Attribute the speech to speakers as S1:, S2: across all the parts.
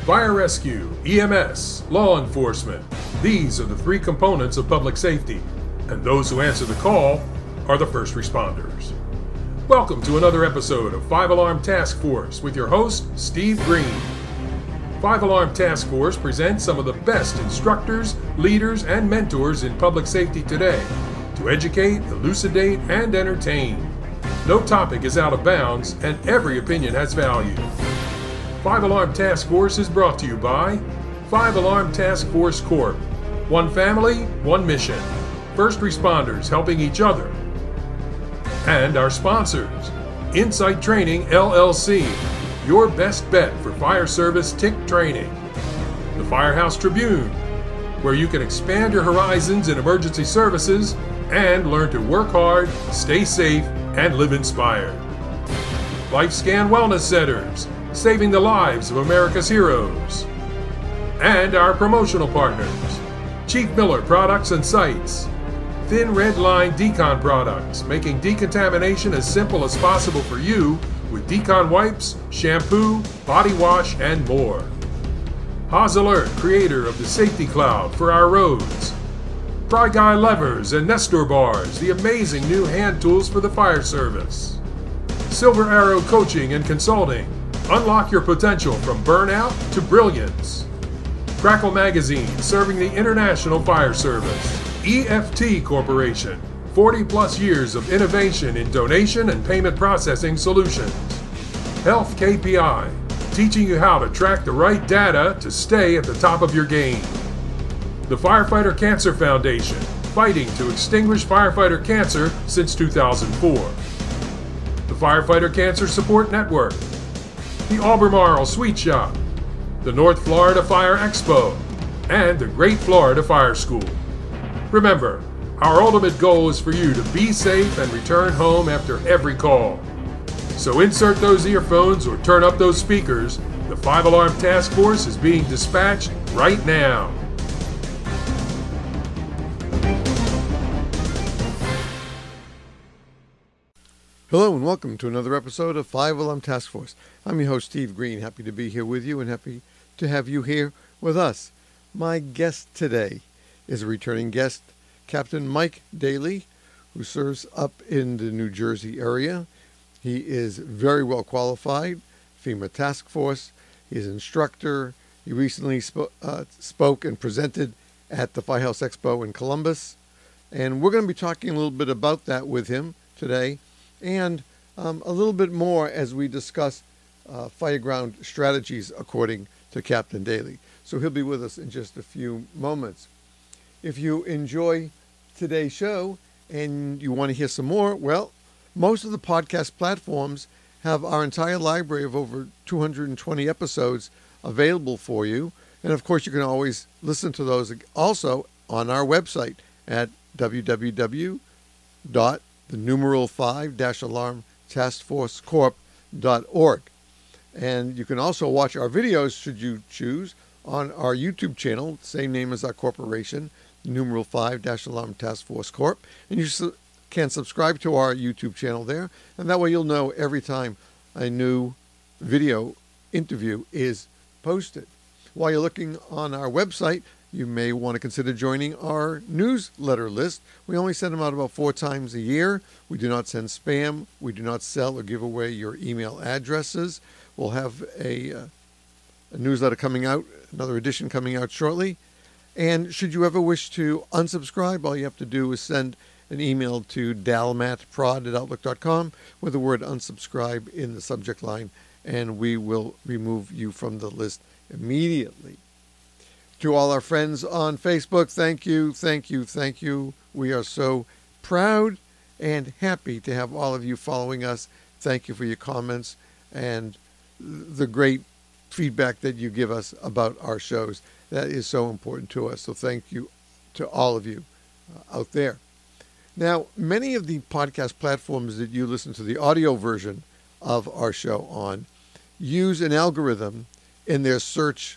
S1: fire rescue, EMS, law enforcement. These are the three components of public safety, and those who answer the call are the first responders. Welcome to another episode of 5 Alarm Task Force with your host, Steve Green. 5 Alarm Task Force presents some of the best instructors, leaders, and mentors in public safety today to educate, elucidate, and entertain. No topic is out of bounds, and every opinion has value. 5 Alarm Task Force is brought to you by 5 Alarm Task Force Corp. One family, one mission. First responders helping each other. And our sponsors, Insight Training LLC, your best bet for fire service TIC training. The Firehouse Tribune, where you can expand your horizons in emergency services and learn to work hard, stay safe, and live inspired. LifeScan Wellness Centers, saving the lives of America's heroes. And our promotional partners, Chief Miller Products and Sites, Thin Red Line Decon products, making decontamination as simple as possible for you with Decon wipes, shampoo, body wash, and more. Haas Alert, creator of the Safety Cloud for our roads. Fry Guy Levers and Nestor Bars, the amazing new hand tools for the fire service. Silver Arrow Coaching and Consulting, unlock your potential from burnout to brilliance. Crackle Magazine, serving the international fire service. EFT Corporation, 40 plus years of innovation in donation and payment processing solutions. Health KPI, teaching you how to track the right data to stay at the top of your game. The Firefighter Cancer Foundation, fighting to extinguish firefighter cancer since 2004. The Firefighter Cancer Support Network. The Albemarle Sweet Shop. The North Florida Fire Expo. And the Great Florida Fire School. Remember, our ultimate goal is for you to be safe and return home after every call. So insert those earphones or turn up those speakers. The 5 Alarm Task Force is being dispatched right now.
S2: Hello and welcome to another episode of 5 Alarm Task Force. I'm your host, Steve Green. Happy to be here with you and happy to have you here with us. My guest today is a returning guest, Captain Mike Daly, who serves up in the New Jersey area. He is very well qualified, FEMA Task Force. He is an instructor. He recently spoke and presented at the Firehouse Expo in Columbus. And we're going to be talking a little bit about that with him today and a little bit more as we discuss fireground strategies according to Captain Daly. So he'll be with us in just a few moments. If you enjoy today's show and you want to hear some more, well, most of the podcast platforms have our entire library of over 220 episodes available for you. And of course, you can always listen to those also on our website at www.5-alarm-taskforcecorp.org. And you can also watch our videos, should you choose, on our YouTube channel, same name as our corporation, 5-Alarm Task Force Corp. And you can subscribe to our YouTube channel there, and that way you'll know every time a new video interview is posted. While you're looking on our website, you may want to consider joining our newsletter list. We only send them out about 4 times a year. We do not send spam. We do not sell or give away your email addresses. We'll have a newsletter coming out, another edition coming out shortly. And should you ever wish to unsubscribe, all you have to do is send an email to dalmatprod@outlook.com with the word unsubscribe in the subject line, and we will remove you from the list immediately. To all our friends on Facebook, thank you, thank you, thank you. We are so proud and happy to have all of you following us. Thank you for your comments and the great feedback that you give us about our shows. That is so important to us. So thank you to all of you out there. Now, many of the podcast platforms that you listen to the audio version of our show on use an algorithm in their search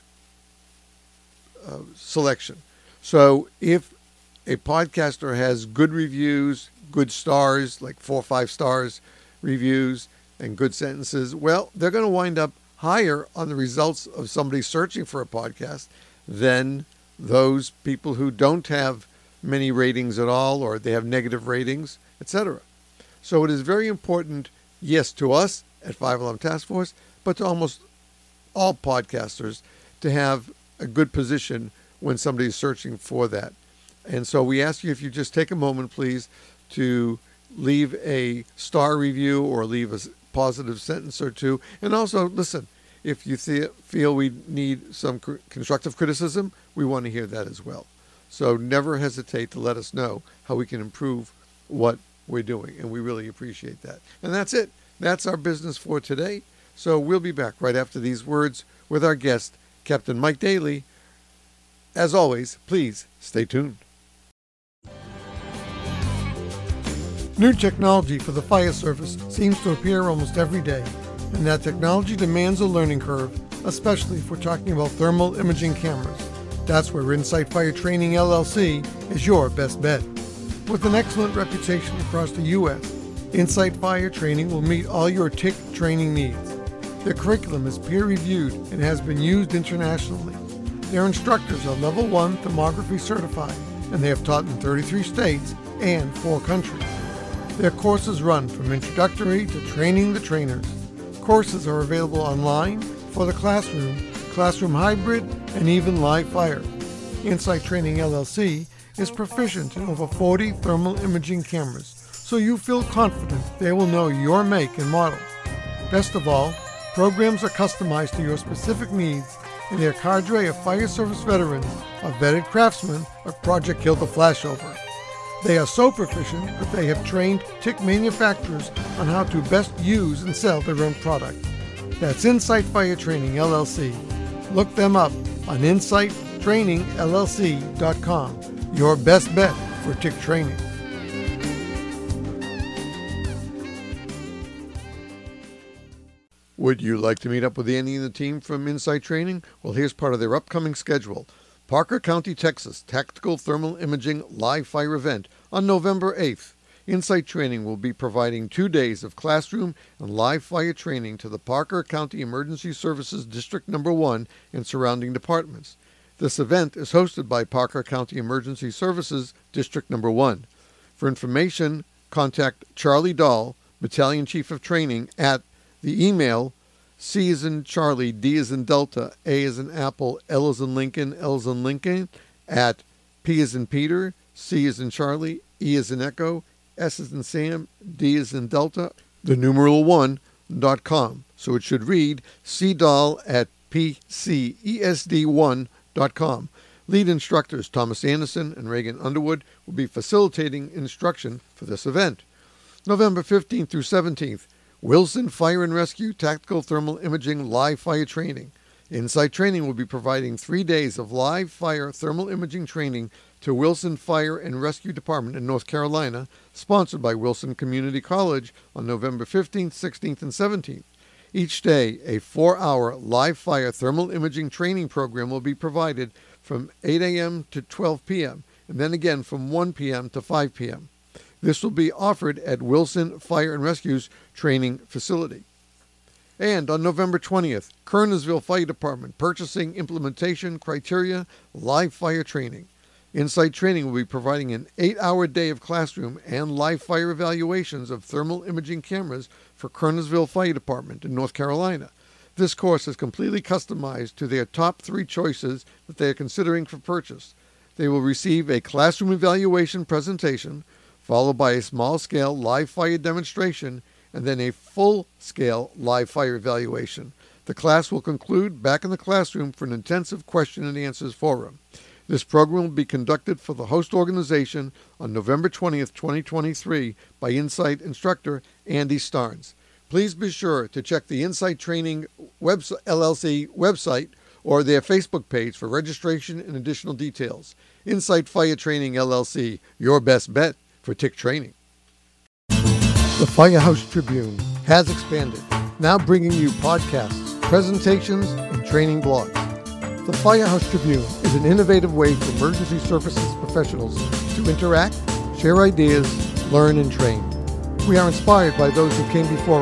S2: selection. So if a podcaster has good reviews, good stars, like 4 or 5 stars reviews and good sentences, well, they're going to wind up higher on the results of somebody searching for a podcast than those people who don't have many ratings at all, or they have negative ratings, etc. So it is very important, yes, to us at 5 Alarm Task Force, but to almost all podcasters to have a good position when somebody is searching for that. And so we ask you, if you just take a moment, please, to leave a star review or leave a positive sentence or two. And also, listen, if you feel we need some constructive criticism, we want to hear that as well. So never hesitate to let us know how we can improve what we're doing. And we really appreciate that. And that's it. That's our business for today. So we'll be back right after these words with our guest, Captain Mike Daly. As always, please stay tuned. New technology for the fire service seems to appear almost every day, and that technology demands a learning curve, especially if we're talking about thermal imaging cameras. That's where Insight Fire Training LLC is your best bet. With an excellent reputation across the U.S., Insight Fire Training will meet all your TIC training needs. Their curriculum is peer-reviewed and has been used internationally. Their instructors are Level 1 thermography certified, and they have taught in 33 states and 4 countries. Their courses run from introductory to training the trainers. Courses are available online, for the classroom hybrid, and even live fire. Insight Training LLC is proficient in over 40 thermal imaging cameras, so you feel confident they will know your make and model. Best of all, programs are customized to your specific needs, and their cadre of fire service veterans are vetted craftsmen of Project Kill the Flashover. They are so proficient that they have trained TIC manufacturers on how to best use and sell their own product. That's Insight Fire Training LLC. Look them up on insighttrainingllc.com. Your best bet for TIC training. Would you like to meet up with Andy and the team from Insight Training? Well, here's part of their upcoming schedule. Parker County, Texas, Tactical Thermal Imaging Live Fire Event on November 8th. Insight Training will be providing 2 days of classroom and live fire training to the Parker County Emergency Services District No. 1 and surrounding departments. This event is hosted by Parker County Emergency Services District No. 1. For information, contact Charlie Dahl, Battalion Chief of Training, at the email C as in Charlie, D as in Delta, A as in Apple, L as in Lincoln, L as in Lincoln, at P as in Peter, C as in Charlie, E as in Echo, S as in Sam, D as in Delta, the numeral 1.com. So it should read cdahl@pcesd1.com. Lead instructors Thomas Anderson and Reagan Underwood will be facilitating instruction for this event. November 15th through 17th, Wilson Fire and Rescue Tactical Thermal Imaging Live Fire Training. Insight Training will be providing 3 days of live fire thermal imaging training to Wilson Fire and Rescue Department in North Carolina, sponsored by Wilson Community College on November 15th, 16th, and 17th. Each day, a 4-hour live fire thermal imaging training program will be provided from 8 a.m. to 12 p.m., and then again from 1 p.m. to 5 p.m. This will be offered at Wilson Fire and Rescue's training facility. And on November 20th, Kernersville Fire Department Purchasing Implementation Criteria Live Fire Training. Insight Training will be providing an 8-hour day of classroom and live fire evaluations of thermal imaging cameras for Kernersville Fire Department in North Carolina. This course is completely customized to their top 3 choices that they are considering for purchase. They will receive a classroom evaluation presentation, followed by a small-scale live fire demonstration, and then a full-scale live fire evaluation. The class will conclude back in the classroom for an intensive question and answers forum. This program will be conducted for the host organization on November 20th, 2023 by Insight instructor Andy Starnes. Please be sure to check the Insight Training LLC website or their Facebook page for registration and additional details. Insight Fire Training LLC, your best bet for TIC training. The Firehouse Tribune has expanded, now bringing you podcasts, presentations, and training blogs. The Firehouse Tribune is an innovative way for emergency services professionals to interact, share ideas, learn, and train. We are inspired by those who came before us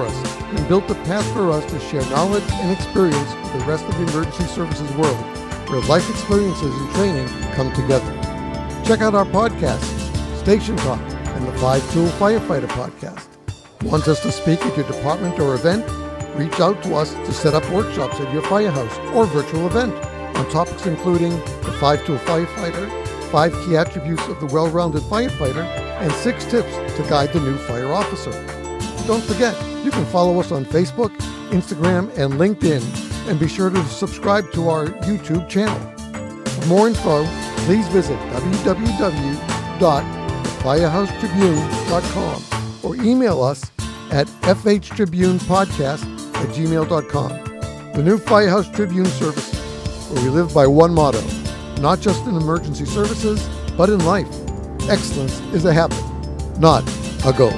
S2: and built a path for us to share knowledge and experience with the rest of the emergency services world, where life experiences and training come together. Check out our podcasts, Station Talk, and the 5-Tool Firefighter podcast. Want us to speak at your department or event? Reach out to us to set up workshops at your firehouse or virtual event on topics including the 5-Tool Firefighter, 5 key attributes of the well-rounded firefighter, and 6 tips to guide the new fire officer. Don't forget, you can follow us on Facebook, Instagram, and LinkedIn, and be sure to subscribe to our YouTube channel. For more info, please visit www.firehousetribune.com or email us at fhtribunepodcast@gmail.com. The new Firehouse Tribune Services, where we live by one motto, not just in emergency services, but in life. Excellence is a habit, not a goal.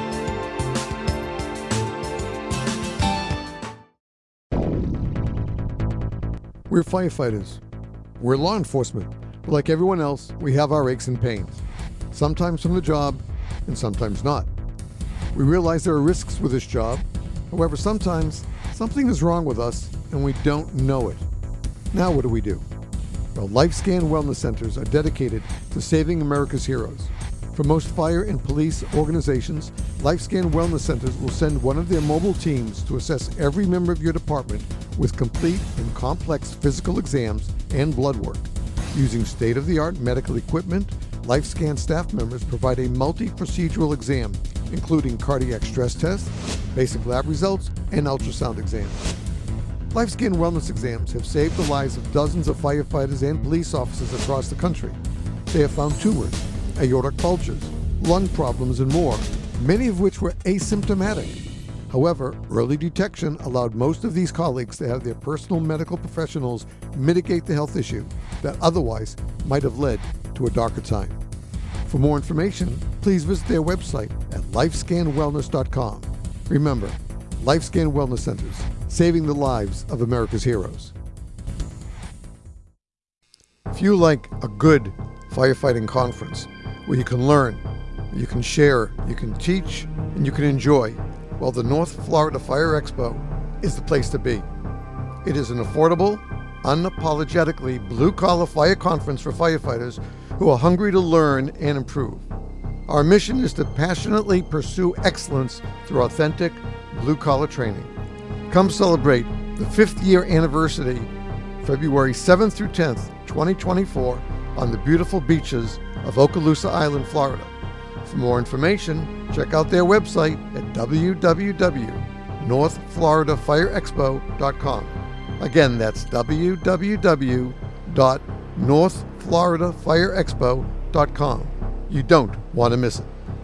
S2: We're firefighters. We're law enforcement. But like everyone else, we have our aches and pains. Sometimes from the job, and sometimes not. We realize there are risks with this job. However, sometimes something is wrong with us and we don't know it. Now what do we do? Well, LifeScan Wellness Centers are dedicated to saving America's heroes. For most fire and police organizations, LifeScan Wellness Centers will send one of their mobile teams to assess every member of your department with complete and complex physical exams and blood work. Using state-of-the-art medical equipment, LifeScan staff members provide a multi-procedural exam, including cardiac stress tests, basic lab results, and ultrasound exams. LifeScan wellness exams have saved the lives of dozens of firefighters and police officers across the country. They have found tumors, aortic bulges, lung problems, and more, many of which were asymptomatic. However, early detection allowed most of these colleagues to have their personal medical professionals mitigate the health issue that otherwise might have led to a darker time. For more information, please visit their website at lifescanwellness.com. Remember, LifeScan Wellness Centers, saving the lives of America's heroes. If you like a good firefighting conference where you can learn, you can share, you can teach, and you can enjoy, well, the North Florida Fire Expo is the place to be. It is an affordable, unapologetically blue-collar fire conference for firefighters who are hungry to learn and improve. Our mission is to passionately pursue excellence through authentic blue-collar training. Come celebrate the 5th year anniversary, February 7th through 10th, 2024, on the beautiful beaches of Okaloosa Island, Florida. For more information, check out their website at www.northfloridafireexpo.com. Again, that's www.northfloridafireexpo.com. You don't want to miss it.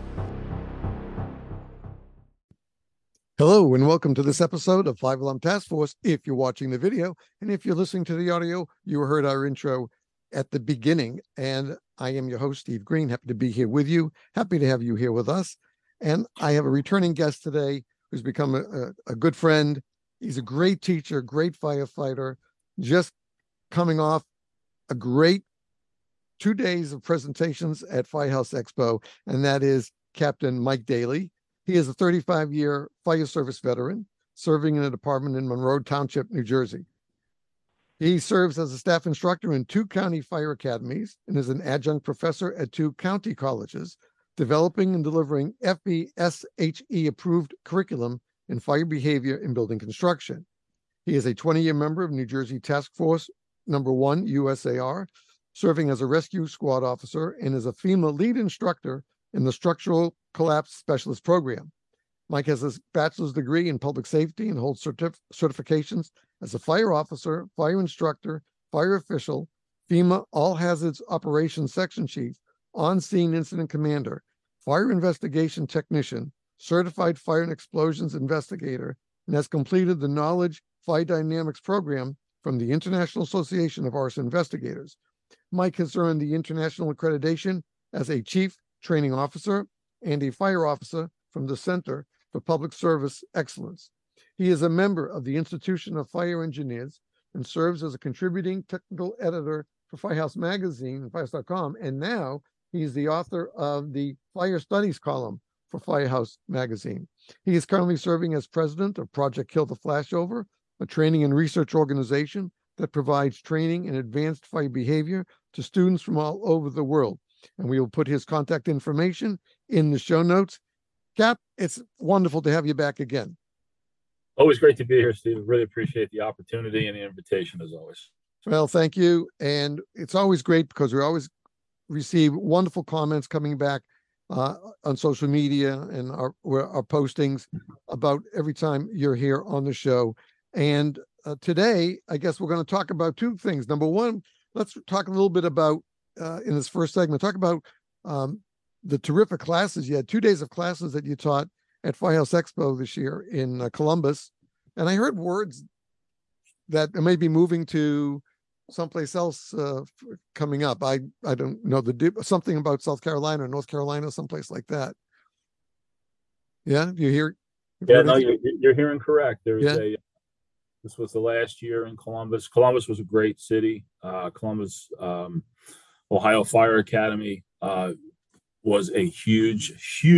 S2: Hello, and welcome to this episode of 5 Alarm Task Force. If you're watching the video, and if you're listening to the audio, you heard our intro at the beginning. And I am your host, Steve Green. Happy to be here with you. Happy to have you here with us. And I have a returning guest today who's become a good friend. He's a great teacher, great firefighter, just coming off a great 2 days of presentations at Firehouse Expo, and that is Captain Mike Daly. He is a 35-year fire service veteran, serving in a department in Monroe Township, New Jersey. He serves as a staff instructor in 2 county fire academies and is an adjunct professor at 2 county colleges, developing and delivering FBSHE-approved curriculum in fire behavior in building construction. He is a 20-year member of New Jersey Task Force Number 1 USAR, serving as a rescue squad officer, and is a FEMA lead instructor in the Structural Collapse Specialist Program. Mike has a bachelor's degree in public safety and holds certifications as a fire officer, fire instructor, fire official, FEMA All Hazards Operations Section Chief, on-scene incident commander, fire investigation technician, certified fire and explosions investigator, and has completed the Knowledge Fire Dynamics program from the International Association of Arson Investigators. Mike has earned the international accreditation as a chief training officer and a fire officer from the Center for Public Service Excellence. He is a member of the Institution of Fire Engineers and serves as a contributing technical editor for Firehouse Magazine and Firehouse.com. And now he's the author of the Fire Studies column for Firehouse Magazine. He is currently serving as president of Project Kill the Flashover, a training and research organization that provides training in advanced fire behavior to students from all over the world. And we will put his contact information in the show notes. Cap, it's wonderful to have you back again.
S3: Always great to be here, Steve. Really appreciate the opportunity and the invitation, as always.
S2: Well, thank you. And it's always great because we always receive wonderful comments coming back on social media and our postings about every time you're here on the show. And today, I guess we're going to talk about two things. Number one, let's talk a little bit about, in this first segment, talk about the terrific classes. You had 2 days of classes that you taught at Firehouse Expo this year in Columbus. And I heard words that it may be moving to someplace else coming up. I don't know, something about South Carolina or North Carolina, someplace like that. Yeah, you hear?
S3: Yeah, no, you're hearing correct. This was the last year in Columbus. Columbus was a great city. Columbus, Ohio Fire Academy was a huge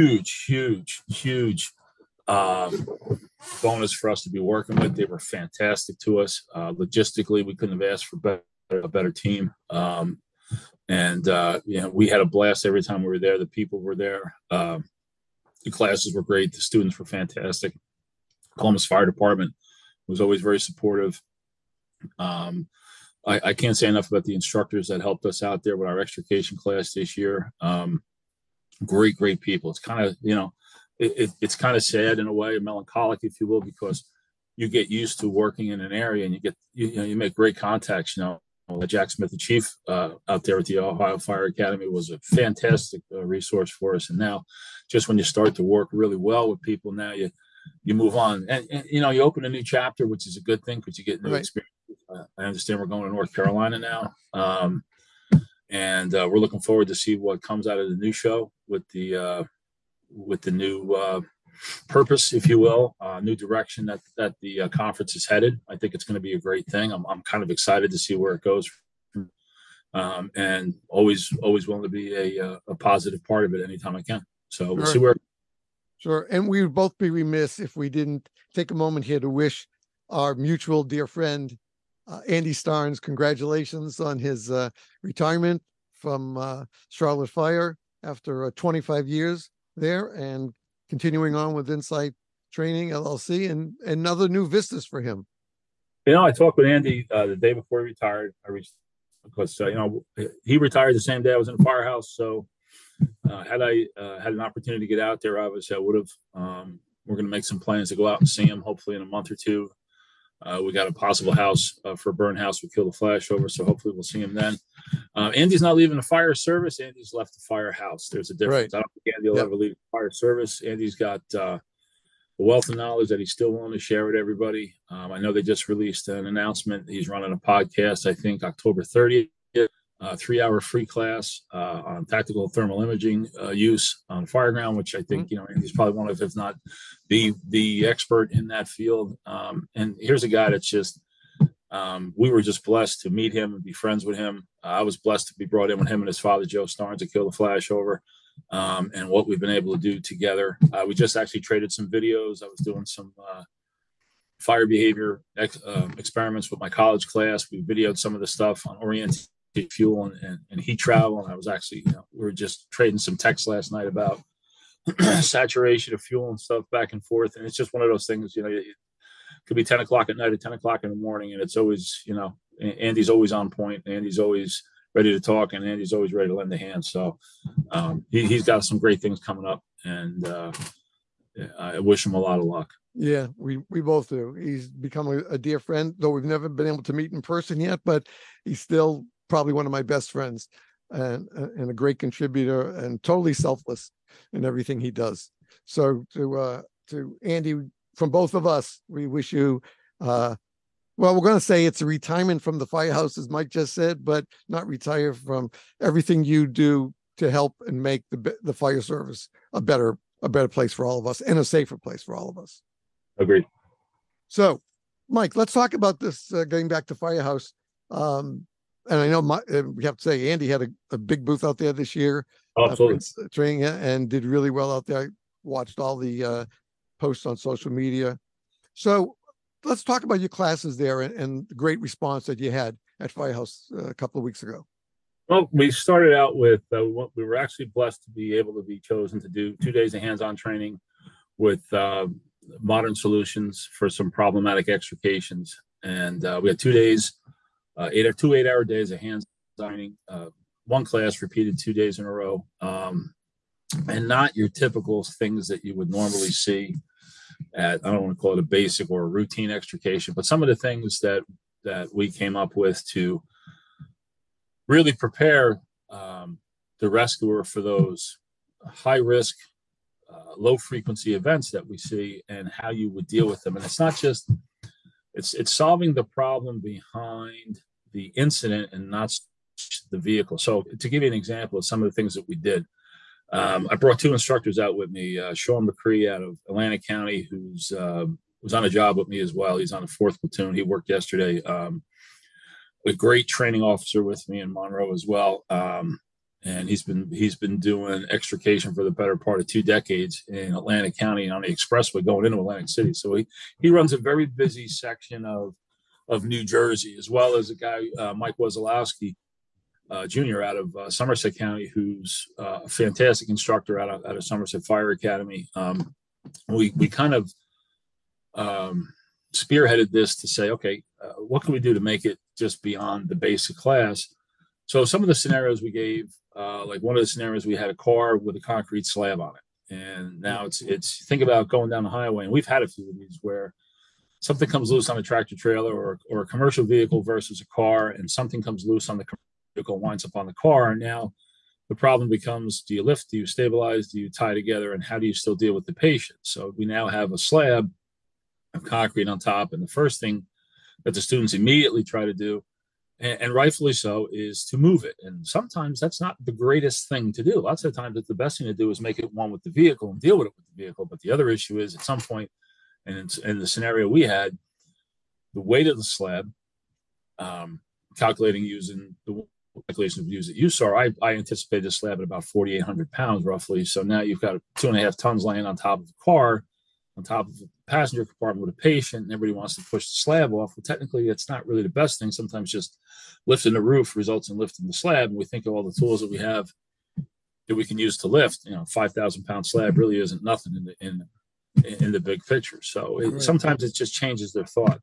S3: bonus for us to be working with. They were fantastic to us. Logistically, we couldn't have asked for a better team. We had a blast every time we were there. The people were there. The classes were great. The students were fantastic. Columbus Fire Department was always very supportive. I can't say enough about the instructors that helped us out there with our extrication class this year. Great people. It's kind of, it's kind of sad in a way, melancholic, if you will, because you get used to working in an area and you make great contacts. Jack Smith, the chief out there at the Ohio Fire Academy, was a fantastic resource for us. And now, just when you start to work really well with people, now you move on, and you open a new chapter, which is a good thing because you get new experience. I understand we're going to North Carolina now, and we're looking forward to see what comes out of the new show with the new purpose, if you will, new direction that the conference is headed. I think it's going to be a great thing. I'm kind of excited to see where it goes, and always willing to be a positive part of it anytime I can. So we'll see where.
S2: Sure. And we would both be remiss if we didn't take a moment here to wish our mutual dear friend, Andy Starnes, congratulations on his retirement from Charlotte Fire after 25 years there, and continuing on with Insight Training LLC and other new vistas for him.
S3: I talked with Andy the day before he retired. I reached because he retired the same day I was in the firehouse. So had I had an opportunity to get out there, obviously I would have. We're going to make some plans to go out and see him hopefully in a month or two. We got a possible house for a burn house with Kill the Flashover, so hopefully we'll see him then. Andy's not leaving the fire service. Andy's left the firehouse. There's a difference. Right. I don't think Andy will ever leave the fire service. Andy's got a wealth of knowledge that he's still willing to share with everybody. I know they just released an announcement. He's running a podcast, I think October 30th, 3-hour free class on tactical thermal imaging use on fireground, which I think, Andy's probably one of, if not the expert in that field. And here's a guy that's just, we were just blessed to meet him and be friends with him. I was blessed to be brought in with him and his father, Joe Starnes, to Kill the Flashover, and what we've been able to do together. We just actually traded some videos. I was doing some fire behavior experiments with my college class. We videoed some of the stuff on orientation fuel and heat travel. And I was actually, we were just trading some texts last night about saturation of fuel and stuff back and forth. And it's just one of those things, it could be 10 o'clock at night or 10 o'clock in the morning. And it's always, Andy's always on point. Andy's always ready to talk, and Andy's always ready to lend a hand. So he's got some great things coming up, and I wish him a lot of luck.
S2: Yeah, we both do. He's become a dear friend, though we've never been able to meet in person yet, but he's still probably one of my best friends, and a great contributor, and totally selfless in everything he does. So to Andy, from both of us, we wish you, well, we're going to say it's a retirement from the firehouse, as Mike just said, but not retire from everything you do to help and make the fire service a better place for all of us, and a safer place for all of us.
S3: Agreed.
S2: So, Mike, let's talk about this, getting back to Firehouse. And I know we have to say, Andy had a big booth out there this year.
S3: Absolutely.
S2: Training and did really well out there. watched all the posts on social media. So let's talk about your classes there and the great response that you had at Firehouse a couple of weeks ago.
S3: Well, we started out with, we were actually blessed to be able to be chosen to do 2 days of hands-on training with modern solutions for some problematic extrications. And we had 2 days, 2 8-hour days of hands-on training, one class repeated 2 days in a row, and not your typical things that you would normally see at, I don't want to call it a basic or a routine extrication, but some of the things that we came up with to really prepare the rescuer for those high risk, low frequency events that we see and how you would deal with them. And it's not just, it's solving the problem behind the incident and not the vehicle. So to give you an example of some of the things that we did, I brought 2 instructors out with me, Sean McCree out of Atlantic County, who's was on a job with me as well. He's on the 4th platoon. He worked yesterday. A great training officer with me in Monroe as well. And he's been doing extrication for the better part of 2 decades in Atlantic County on the expressway going into Atlantic City. So he runs a very busy section of New Jersey, as well as a guy, Mike Wazalowski, Jr. out of Somerset County, who's a fantastic instructor out of Somerset Fire Academy. We kind of spearheaded this to say, okay, what can we do to make it just beyond the basic class? So some of the scenarios we gave, like one of the scenarios, we had a car with a concrete slab on it. And now it's think about going down the highway, and we've had a few of these where something comes loose on a tractor trailer or a commercial vehicle versus a car, and something comes loose on the vehicle, winds up on the car. And now the problem becomes, do you lift, do you stabilize, do you tie together, and how do you still deal with the patient? So we now have a slab of concrete on top, and the first thing that the students immediately try to do, and rightfully so, is to move it. And sometimes that's not the greatest thing to do. Lots of times it's the best thing to do is make it one with the vehicle and deal with it with the vehicle. But the other issue is at some point, and in the scenario we had, the weight of the slab, calculating using the calculation of views that you saw, I anticipated the slab at about 4,800 pounds roughly. So now you've got 2.5 tons laying on top of the car, on top of the passenger compartment with a patient, and everybody wants to push the slab off. Well, technically, it's not really the best thing. Sometimes just lifting the roof results in lifting the slab. And we think of all the tools that we have that we can use to lift. 5,000-pound slab really isn't nothing in the big picture. So sometimes it just changes their thought.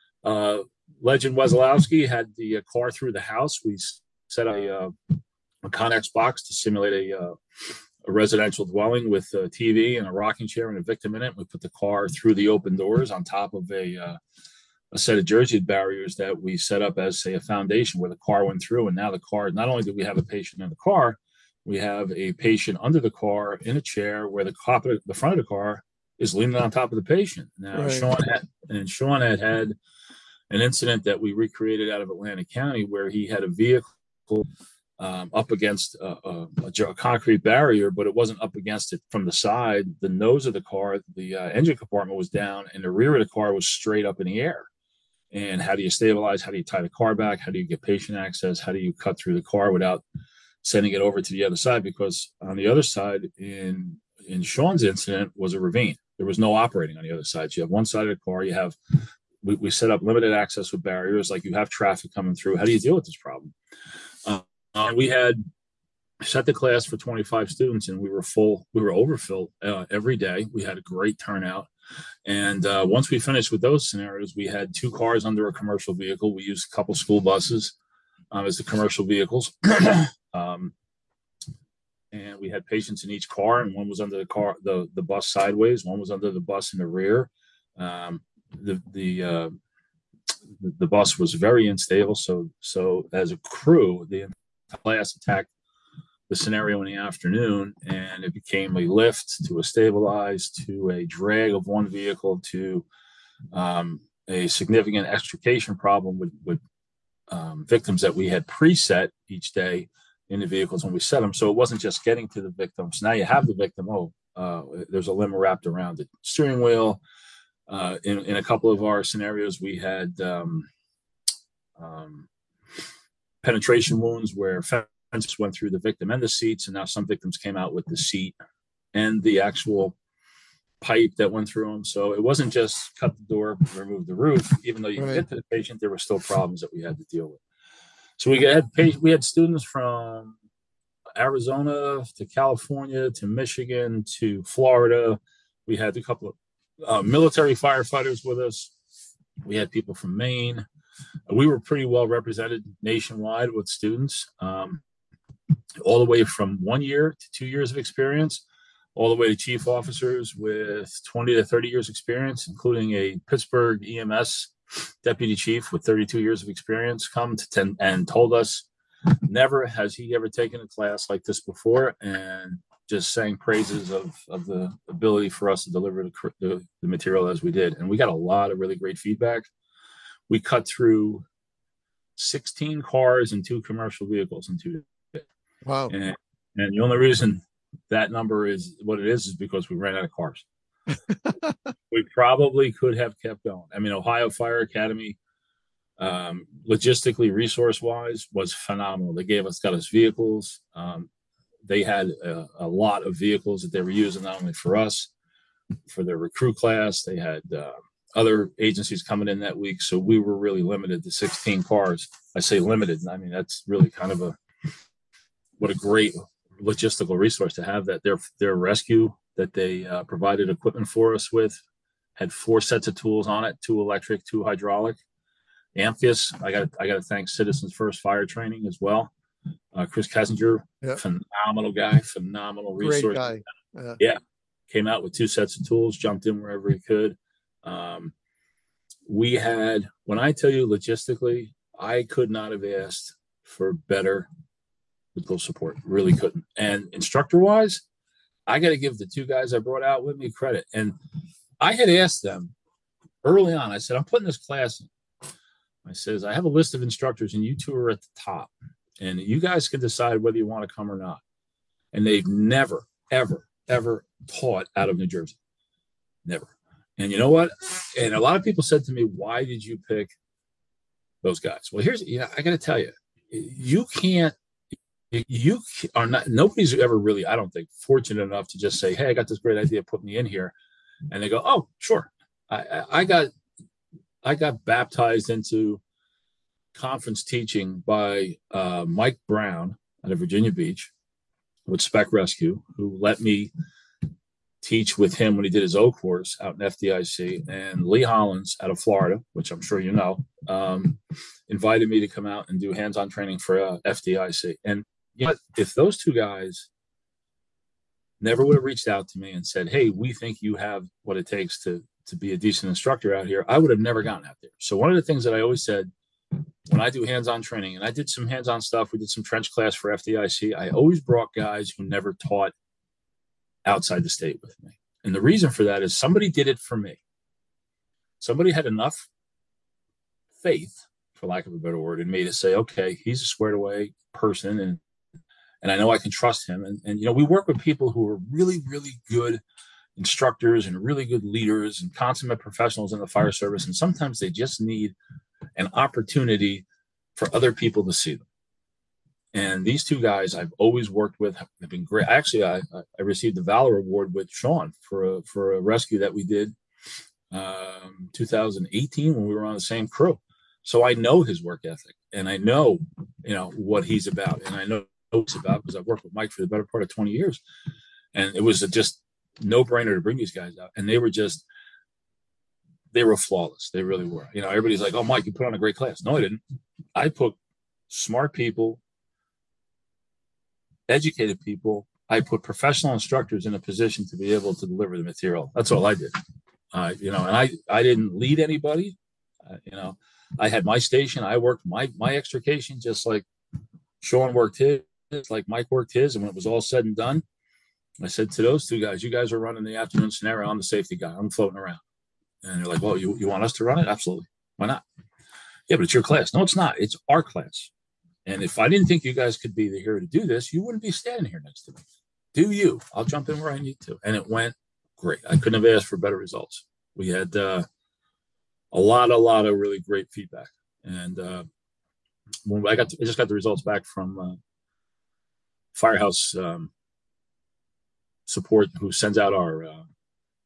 S3: Legend Wazalowski had the car through the house. We set a Connex box to simulate a residential dwelling with a TV and a rocking chair and a victim in it. We put the car through the open doors on top of a set of Jersey barriers that we set up as, say, a foundation where the car went through. And now the car, not only do we have a patient in the car, we have a patient under the car in a chair where the front of the car is leaning on top of the patient. Now, right. Sean had an incident that we recreated out of Atlantic County where he had a vehicle up against a concrete barrier, but it wasn't up against it from the side. The nose of the car, the engine compartment was down, and the rear of the car was straight up in the air. And how do you stabilize? How do you tie the car back? How do you get patient access? How do you cut through the car without sending it over to the other side? Because on the other side, in Sean's incident, was a ravine. There was no operating on the other side. So you have one side of the car. You have we set up limited access with barriers, like you have traffic coming through. How do you deal with this problem? We had set the class for 25 students, and we were overfilled every day. We had a great turnout. And once we finished with those scenarios, we had 2 cars under a commercial vehicle. We used a couple school buses as the commercial vehicles. And we had patients in each car, and one was under the bus sideways, one was under the bus in the rear. The bus was very unstable. So as a crew, the class attacked the scenario in the afternoon, and it became a lift to a stabilize to a drag of one vehicle to a significant extrication problem with victims that we had preset each day in the vehicles when we set them. So it wasn't just getting to the victim. So now you have the victim. There's a limb wrapped around the steering wheel. In a couple of our scenarios, we had penetration wounds where fences went through the victim and the seats, and now some victims came out with the seat and the actual pipe that went through them. So it wasn't just cut the door, remove the roof. Even though you could get to the patient, there were still problems that we had to deal with. So we had students from Arizona to California to Michigan to Florida. We had a couple of military firefighters with us. We had people from Maine. We were pretty well represented nationwide with students, all the way from 1 year to 2 years of experience, all the way to chief officers with 20 to 30 years experience, including a Pittsburgh EMS deputy chief with 32 years of experience come to and told us never has he ever taken a class like this before, and just sang praises of the ability for us to deliver the material as we did. And we got a lot of really great feedback. We cut through 16 cars and 2 commercial vehicles in 2 days.
S2: Wow.
S3: And the only reason that number is what it is because we ran out of cars. We probably could have kept going. I mean, Ohio Fire Academy, logistically, resource-wise, was phenomenal. They got us vehicles. They had a lot of vehicles that they were using, not only for us, for their recruit class. They had other agencies coming in that week, so we were really limited to 16 cars. I say limited, I mean, that's really kind of what a great logistical resource to have that. Their rescue that they provided equipment for us with had 4 sets of tools on it, 2 electric, 2 hydraulic. Amphius, I got to thank Citizens First Fire Training as well. Chris Kessinger, yep. Phenomenal guy, phenomenal resource.
S2: Great guy.
S3: Yeah, came out with 2 sets of tools, jumped in wherever he could. We had, when I tell you logistically, I could not have asked for better medical support. Really couldn't. And instructor-wise, I got to give the 2 guys I brought out with me credit. And I had asked them early on, I said, I'm putting this class in. I says, I have a list of instructors and you 2 are at the top. And you guys can decide whether you want to come or not. And they've never, ever, ever taught out of New Jersey. Never. And you know what? And a lot of people said to me, why did you pick those guys? Well, I got to tell you, you are not, nobody's ever really, I don't think, fortunate enough to just say, hey, I got this great idea, put me in here. And they go, oh, sure. I got baptized into conference teaching by Mike Brown out of Virginia Beach with Spec Rescue, who let me teach with him when he did his O course out in FDIC, and Lee Hollins out of Florida, which I'm sure you know, invited me to come out and do hands-on training for FDIC. And you know, if those 2 guys never would have reached out to me and said, hey, we think you have what it takes to be a decent instructor out here, I would have never gotten out there. So one of the things that I always said when I do hands-on training, and I did some hands-on stuff, we did some trench class for FDIC, I always brought guys who never taught outside the state with me. And the reason for that is somebody did it for me. Somebody had enough faith, for lack of a better word, in me to say, okay, he's a squared away person and I know I can trust him. And you know, we work with people who are really, really good instructors and really good leaders and consummate professionals in the fire service. And sometimes they just need an opportunity for other people to see them. And these 2 guys I've always worked with have been great. Actually, I received the Valor Award with Sean for a rescue that we did 2018 when we were on the same crew. So I know his work ethic, and I know, you know, what he's about, and I know what he's about because I've worked with Mike for the better part of 20 years. And it was just no-brainer to bring these guys out, and they were flawless. They really were. You know, everybody's like, oh, Mike, you put on a great class. No, I didn't. I put smart people, educated people. I put professional instructors in a position to be able to deliver the material. That's all I did. You know, and I didn't lead anybody. You know, I had my station. I worked my extrication just like Sean worked his, like Mike worked his. And when it was all said and done, I said to those 2 guys, you guys are running the afternoon scenario. I'm the safety guy. I'm floating around. And they're like, well, you want us to run it? Absolutely. Why not? Yeah, but it's your class. No, it's not. It's our class. And if I didn't think you guys could be here to do this, you wouldn't be standing here next to me. Do you? I'll jump in where I need to. And it went great. I couldn't have asked for better results. We had a lot of really great feedback. And when I just got the results back from Firehouse Support, who sends out our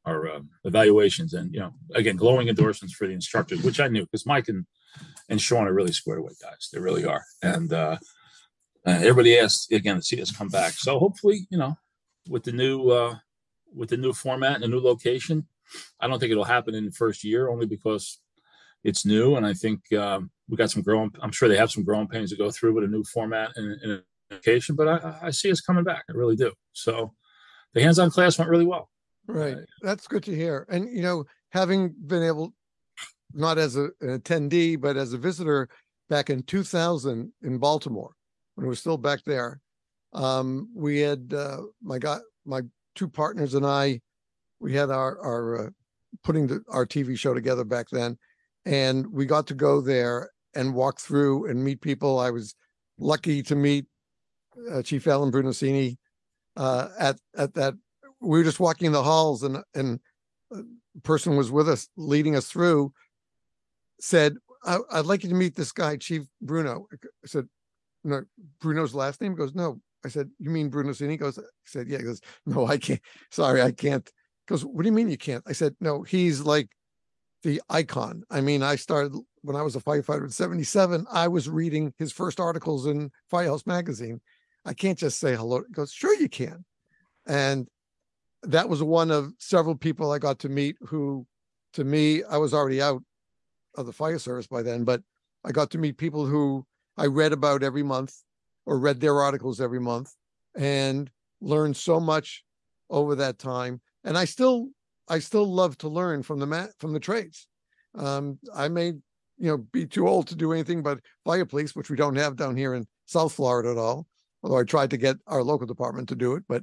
S3: evaluations, and again, glowing endorsements for the instructors, which I knew because Mike and Sean are really squared away guys. They really are, and everybody asked again to see us come back. So hopefully, with the new format and the new location, I don't think it'll happen in the first year, only because it's new, and I think we got some growing. I'm sure they have some growing pains to go through with a new format and a location, but I see us coming back. I really do. So the hands-on class went really well.
S2: Right. That's good to hear. And, having been able, not as an attendee, but as a visitor back in 2000 in Baltimore, when we were still back there, we had my two partners and I, we had our putting our TV show together back then, and we got to go there and walk through and meet people. I was lucky to meet Chief Alan Brunacini at that. We were just walking in the halls, and a person was with us, leading us through, said, I'd like you to meet this guy, Chief Bruno. I said, no, Bruno's last name? He goes, no. I said, you mean Brunacini? He said, yeah. He goes, no, I can't. Sorry, I can't. He goes, what do you mean you can't? I said, no, he's like the icon. I mean, I started when I was a firefighter in 77. I was reading his first articles in Firehouse Magazine. I can't just say hello. He goes, sure you can. And that was one of several people I got to meet who, to me, I was already out of the fire service by then, but I got to meet people who I read about every month or read their articles every month and learned so much over that time. And I still love to learn from the trades. I may, be too old to do anything but fire police, which we don't have down here in South Florida at all. Although I tried to get our local department to do it, but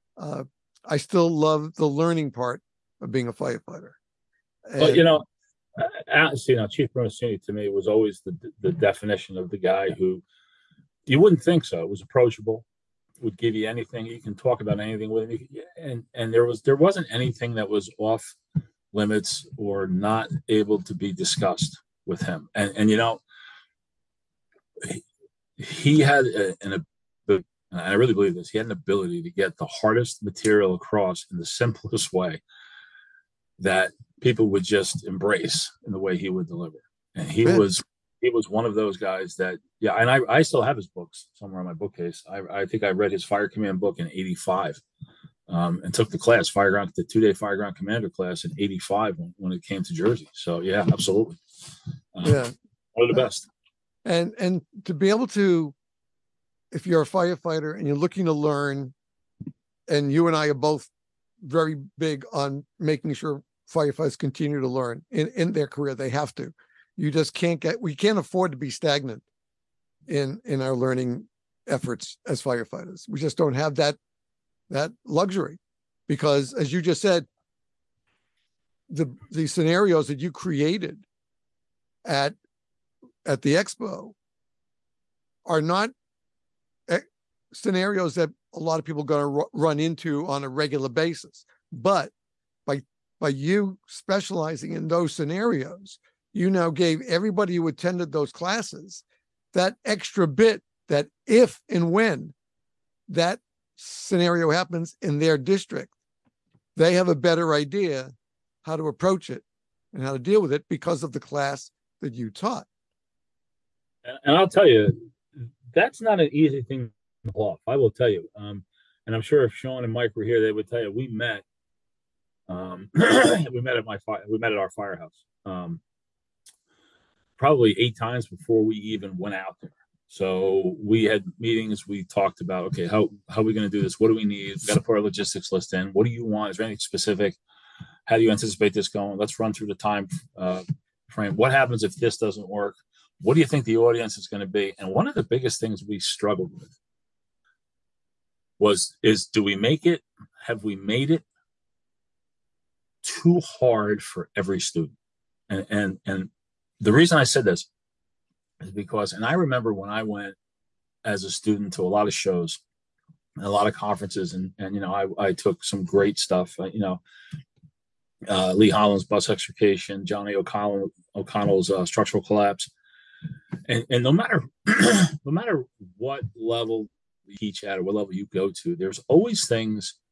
S2: I still love the learning part of being a firefighter.
S3: But Chief Brunacini to me was always the definition of the guy who you wouldn't think so. It was approachable, would give you anything. You can talk about anything with him, and there wasn't anything that was off limits or not able to be discussed with him. And he had and I really believe this, he had an ability to get the hardest material across in the simplest way that people would just embrace in the way he would deliver. And he was one of those guys that, and I still have his books somewhere in my bookcase. I think I read his Fire Command book in 85 and took the class, the 2-day Fireground Commander class in 85 when it came to Jersey. So, yeah, absolutely. One of the best.
S2: And to be able to, if you're a firefighter and you're looking to learn, and you and I are both very big on making sure firefighters continue to learn in their career, they have to. You just we can't afford to be stagnant in our learning efforts as firefighters. We just don't have that luxury, because as you just said, the scenarios that you created at the expo are not scenarios that a lot of people are going to run into on a regular basis. But by you specializing in those scenarios, you now gave everybody who attended those classes that extra bit that if and when that scenario happens in their district, they have a better idea how to approach it and how to deal with it because of the class that you taught.
S3: And I'll tell you, that's not an easy thing to pull off. I will tell you. And I'm sure if Sean and Mike were here, they would tell you we met. We met at our firehouse probably 8 times before we even went out there. So we had meetings. We talked about, okay, how are we going to do this? What do we need? We got to put our logistics list in. What do you want? Is there anything specific? How do you anticipate this going? Let's run through the time frame. What happens if this doesn't work? What do you think the audience is going to be? And one of the biggest things we struggled with is do we make it? Have we made it too hard for every student? And the reason I said this is because, and I remember when I went as a student to a lot of shows and a lot of conferences, and I took some great stuff, Lee Holland's bus extrication, Johnny O'Connell's structural collapse. And no matter what level you teach at or what level you go to, there's always things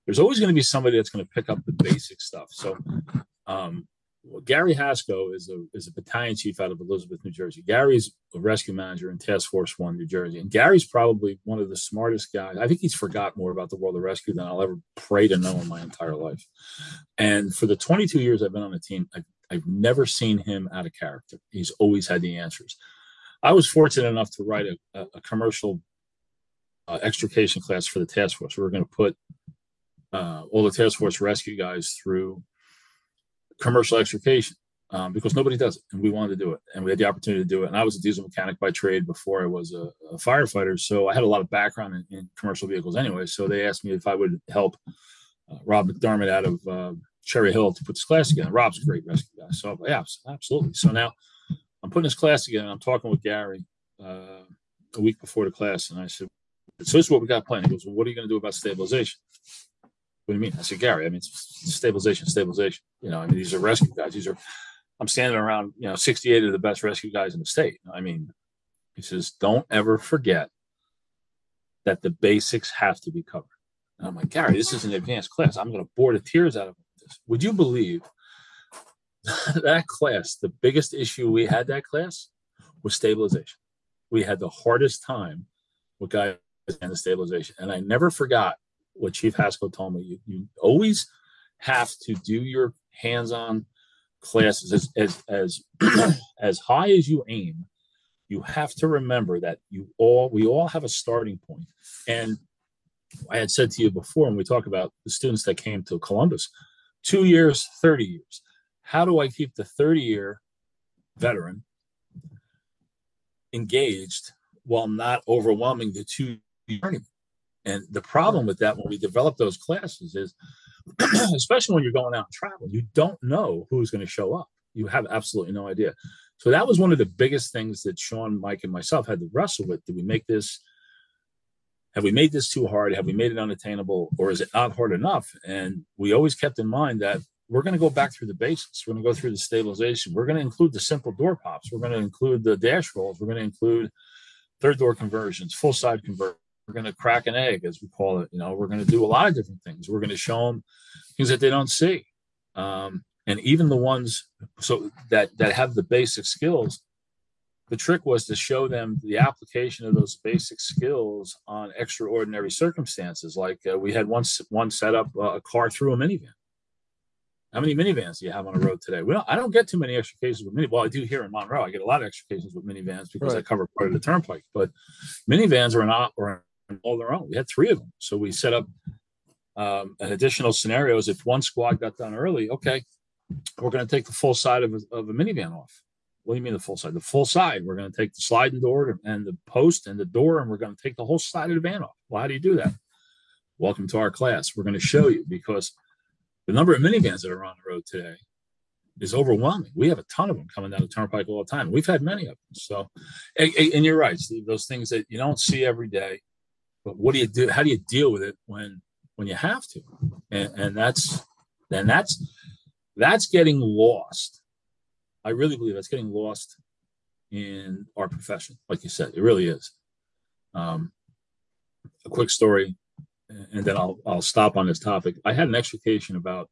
S3: there's always going to be somebody that's going to pick up the basic stuff. So Gary Hasko is a battalion chief out of Elizabeth, New Jersey. Gary's a rescue manager in Task Force 1, New Jersey. And Gary's probably one of the smartest guys. I think he's forgot more about the world of rescue than I'll ever pray to know in my entire life. And for the 22 years I've been on the team, I've never seen him out of character. He's always had the answers. I was fortunate enough to write a commercial extrication class for the task force. We were going to put all the task force rescue guys through commercial extrication because nobody does it, and we wanted to do it, and we had the opportunity to do it. And I was a diesel mechanic by trade before I was a firefighter, so I had a lot of background in commercial vehicles anyway. So they asked me if I would help Rob McDermott out of Cherry Hill to put this class together. Rob's a great rescue guy, so yeah, absolutely. So now I'm putting this class together, and I'm talking with Gary a week before the class, and I said, so this is what we got planned. He goes, well, what are you going to do about stabilization? What do you mean? I said, Gary, I mean, it's stabilization. You know, I mean, these are rescue guys. I'm standing around, 68 of the best rescue guys in the state. I mean, he says, don't ever forget that the basics have to be covered. And I'm like, Gary, this is an advanced class. I'm going to bore the tears out of this. Would you believe that class, the biggest issue we had that class was stabilization. We had the hardest time with guys and the stabilization. And I never forgot what Chief Hasko told me. You always have to do your hands-on classes as high as you aim. You have to remember that we all have a starting point. And I had said to you before, when we talk about the students that came to Columbus, 2 years, 30 years. How do I keep the 30-year veteran engaged while not overwhelming the 2 year? And the problem with that when we develop those classes is, especially when you're going out and traveling, you don't know who's going to show up. You have absolutely no idea. So that was one of the biggest things that Sean, Mike, and myself had to wrestle with. Have we made this too hard? Have we made it unattainable? Or is it not hard enough? And we always kept in mind that we're going to go back through the basics. We're going to go through the stabilization. We're going to include the simple door pops. We're going to include the dash rolls. We're going to include third door conversions, full side conversions. We're going to crack an egg, as we call it. We're going to do a lot of different things. We're going to show them things that they don't see. And even the ones that have the basic skills, the trick was to show them the application of those basic skills on extraordinary circumstances. Like we had one set up a car through a minivan. How many minivans do you have on the road today? I don't get too many extra cases with minivans. Well, I do here in Monroe. I get a lot of extra cases with minivans because I cover part of the turnpike. But minivans are all their own. We had 3 of them. So we set up an additional scenarios. If one squad got done early, okay, we're going to take the full side of a minivan off. What do you mean the full side? The full side. We're going to take the sliding door and the post and the door, and we're going to take the whole side of the van off. Well, how do you do that? Welcome to our class. We're going to show you, because the number of minivans that are on the road today is overwhelming. We have a ton of them coming down the turnpike all the time. We've had many of them. So, and you're right, Steve, those things that you don't see every day, but what do you do? How do you deal with it when you have to? And that's getting lost. I really believe that's getting lost in our profession. Like you said, it really is. A quick story, and then I'll stop on this topic. I had an extrication about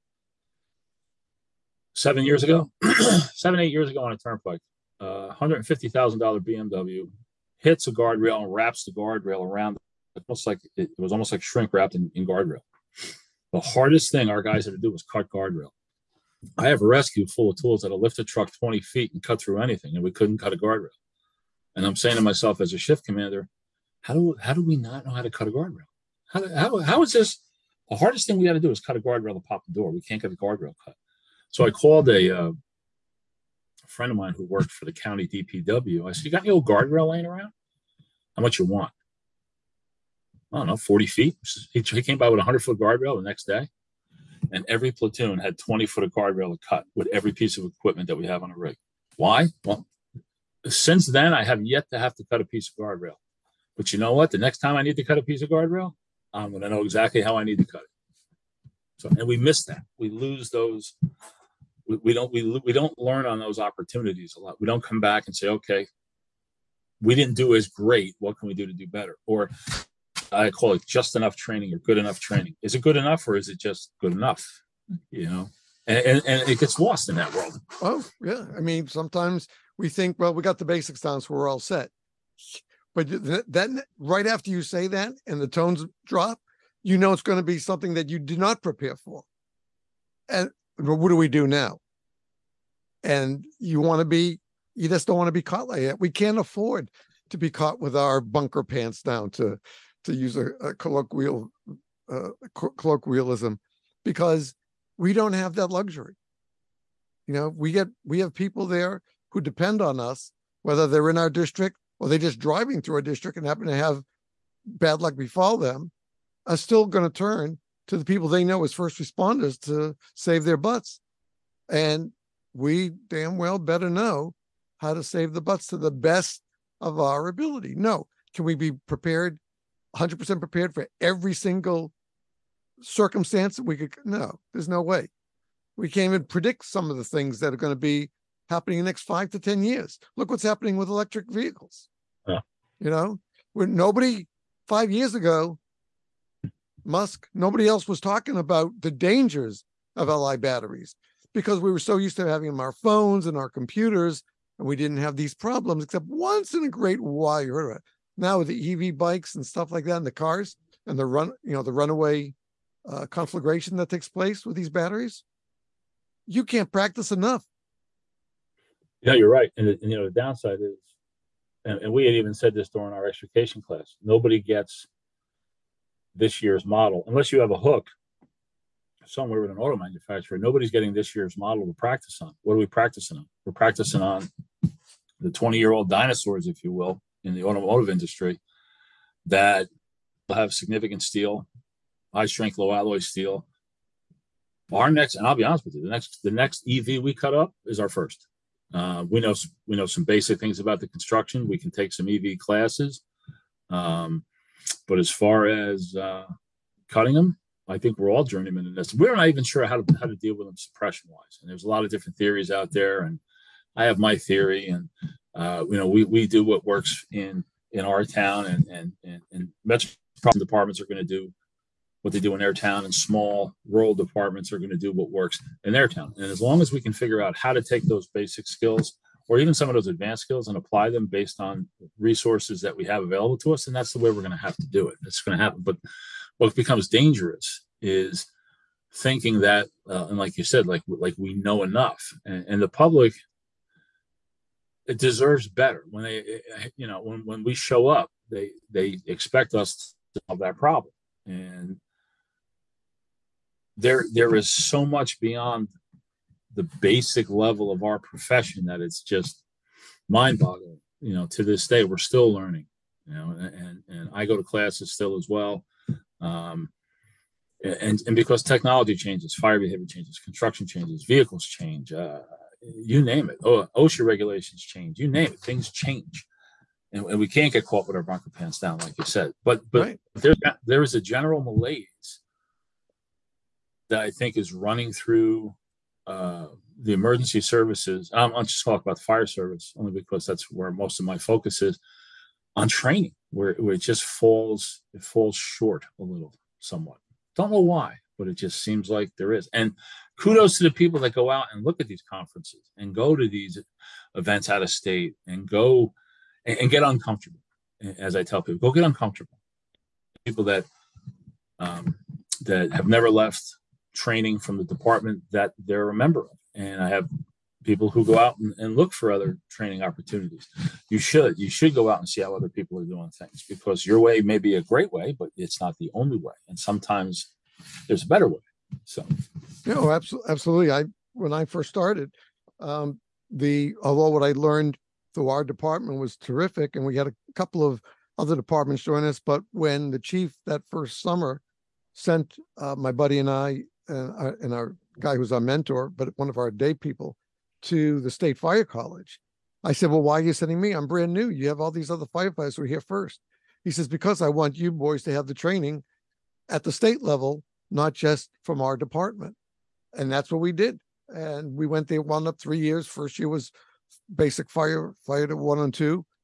S3: 7 years ago, 8 years ago on a turnpike. $150,000 BMW hits a guardrail and wraps the guardrail around. It was almost like shrink wrapped in guardrail. The hardest thing our guys had to do was cut guardrail. I have a rescue full of tools that'll lift a truck 20 feet and cut through anything, and we couldn't cut a guardrail. And I'm saying to myself as a shift commander, how do we not know how to cut a guardrail? How is this? The hardest thing we got to do is cut a guardrail to pop the door. We can't get a guardrail cut. So I called a friend of mine who worked for the county DPW. I said, you got any old guardrail laying around? How much you want? I don't know, 40 feet. He came by with a 100-foot guardrail the next day. And every platoon had 20 foot of guardrail to cut with every piece of equipment that we have on a rig. Why? Well, since then, I have yet to have to cut a piece of guardrail. But you know what? The next time I need to cut a piece of guardrail, I'm going to know exactly how I need to cut it. So, and we miss that. We lose those. We don't learn on those opportunities a lot. We don't come back and say, okay, we didn't do as great. What can we do to do better? Or I call it just enough training or good enough training. Is it good enough or is it just good enough? You know, and it gets lost in that world.
S2: Oh, yeah. I mean, sometimes we think, well, we got the basics down, so we're all set. But then right after you say that and the tones drop, you know it's going to be something that you did not prepare for. And what do we do now? And you just don't want to be caught like that. We can't afford to be caught with our bunker pants down, to use a colloquialism, because we don't have that luxury. You know, we have people there who depend on us, whether they're in our district or they're just driving through our district and happen to have bad luck befall them, are still going to turn to the people they know as first responders to save their butts. And we damn well better know how to save the butts to the best of our ability. No, can we be prepared, 100% prepared for every single circumstance that we could? No, there's no way. We can't even predict some of the things that are going to be happening in the next 5 to 10 years. Look what's happening with electric vehicles.
S3: Yeah.
S2: You know, when 5 years ago, Musk, nobody else was talking about the dangers of Li batteries, because we were so used to having them on our phones and our computers, and we didn't have these problems, except once in a great while you heard of it. Now with the EV bikes and stuff like that in the cars and the runaway conflagration that takes place with these batteries, you can't practice enough.
S3: Yeah, you're right. And the downside is, and we had even said this during our extrication class, nobody gets this year's model unless you have a hook somewhere with an auto manufacturer. Nobody's getting this year's model to practice on. What are we practicing on? We're practicing on the 20-year-old dinosaurs, if you will, in the automotive industry that will have significant steel, high strength, low alloy steel. Our next, and I'll be honest with you, the next EV we cut up is our first. We know some basic things about the construction. We can take some EV classes, but as far as cutting them, I think we're all journeymen in this. We're not even sure how to deal with them suppression wise. And there's a lot of different theories out there, and I have my theory. And we do what works in our town, and metropolitan departments are going to do what they do in their town, and small rural departments are going to do what works in their town. And as long as we can figure out how to take those basic skills, or even some of those advanced skills, and apply them based on resources that we have available to us, and that's the way we're going to have to do it. It's going to happen. But what becomes dangerous is thinking that, and like you said, like we know enough, and the public, it deserves better. When they, when we show up, they expect us to solve that problem, and there is so much beyond the basic level of our profession that it's just mind-boggling. To this day, we're still learning. And I go to classes still as well. And because technology changes, fire behavior changes, construction changes, vehicles change, you name it. OSHA regulations change, you name it, things change. And we can't get caught with our bunker pants down, like you said. But right. There is a general malaise that I think is running through the emergency services. I'll just talk about the fire service only because that's where most of my focus is, on training, where it just falls short a little, somewhat. Don't know why, but it just seems like there is. And kudos to the people that go out and look at these conferences and go to these events out of state and go and get uncomfortable. As I tell people, go get uncomfortable. People that have never left training from the department that they're a member of. And I have people who go out and look for other training opportunities. You should go out and see how other people are doing things, because your way may be a great way, but it's not the only way. And sometimes there's a better way. So,
S2: absolutely. When I first started, although what I learned through our department was terrific, and we had a couple of other departments join us, but when the chief that first summer sent my buddy and I and our guy who's our mentor, but one of our day people, to the State Fire College, I said, well, why are you sending me? I'm brand new. You have all these other firefighters who are here first. He says, because I want you boys to have the training at the state level, not just from our department. And that's what we did. And we went there, wound up 3 years. First year was basic firefighter 1 and 2.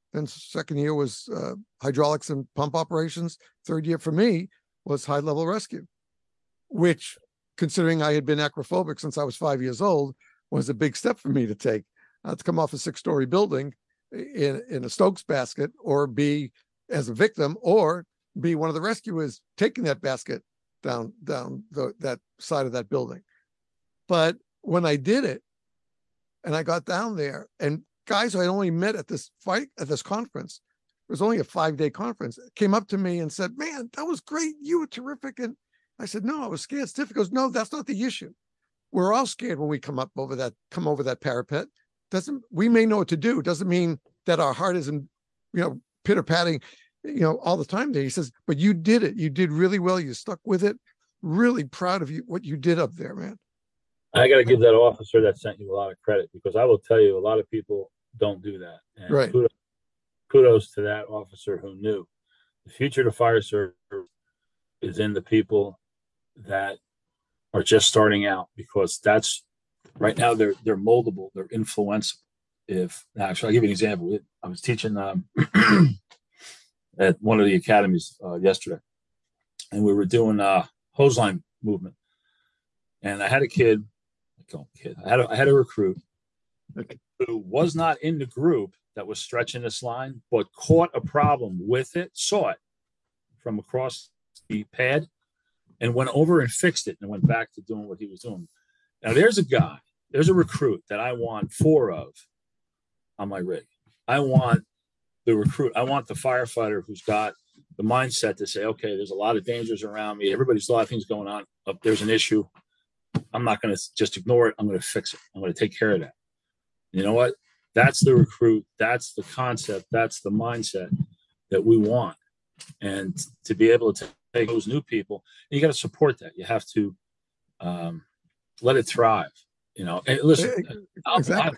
S2: Then second year was hydraulics and pump operations. Third year for me was high level rescue, which, considering I had been acrophobic since I was 5 years old, was a big step for me to take. To come off a 6-story building in a Stokes basket, or be as a victim, or be one of the rescuers taking that basket down that side of that building. But when I did it, and I got down there, and guys I only met at this conference, it was only a 5-day conference, came up to me and said, "Man, that was great. You were terrific." And I said, "No, I was scared stiff." He goes, "No, that's not the issue. We're all scared when we come over that parapet. We may know what to do. It doesn't mean that our heart isn't, pitter patting, all the time there." He says, "But you did it. You did really well. You stuck with it. Really proud of you, what you did up there, man."
S3: I got to give that officer that sent you a lot of credit, because I will tell you, a lot of people don't do that. And
S2: right.
S3: Kudos to that officer who knew. The future of the fire service is in the people that are just starting out, because that's right now they're moldable, they're influenceable. Actually, I'll give you an example. I was teaching at one of the academies yesterday, and we were doing hose line movement, and I had a kid. I had a recruit who was not in the group that was stretching this line, but caught a problem with it, saw it from across the pad, and went over and fixed it, and went back to doing what he was doing. Now there's a recruit that I want 4 of on my rig. I want the firefighter who's got the mindset to say, okay, there's a lot of dangers around me. Everybody's a lot of things going on. There's an issue. I'm not going to just ignore it. I'm going to fix it. I'm going to take care of that. You know what? That's the recruit. That's the concept. That's the mindset that we want. And to be able to take those new people, and you got to support that. You have to let it thrive. And listen,
S2: exactly.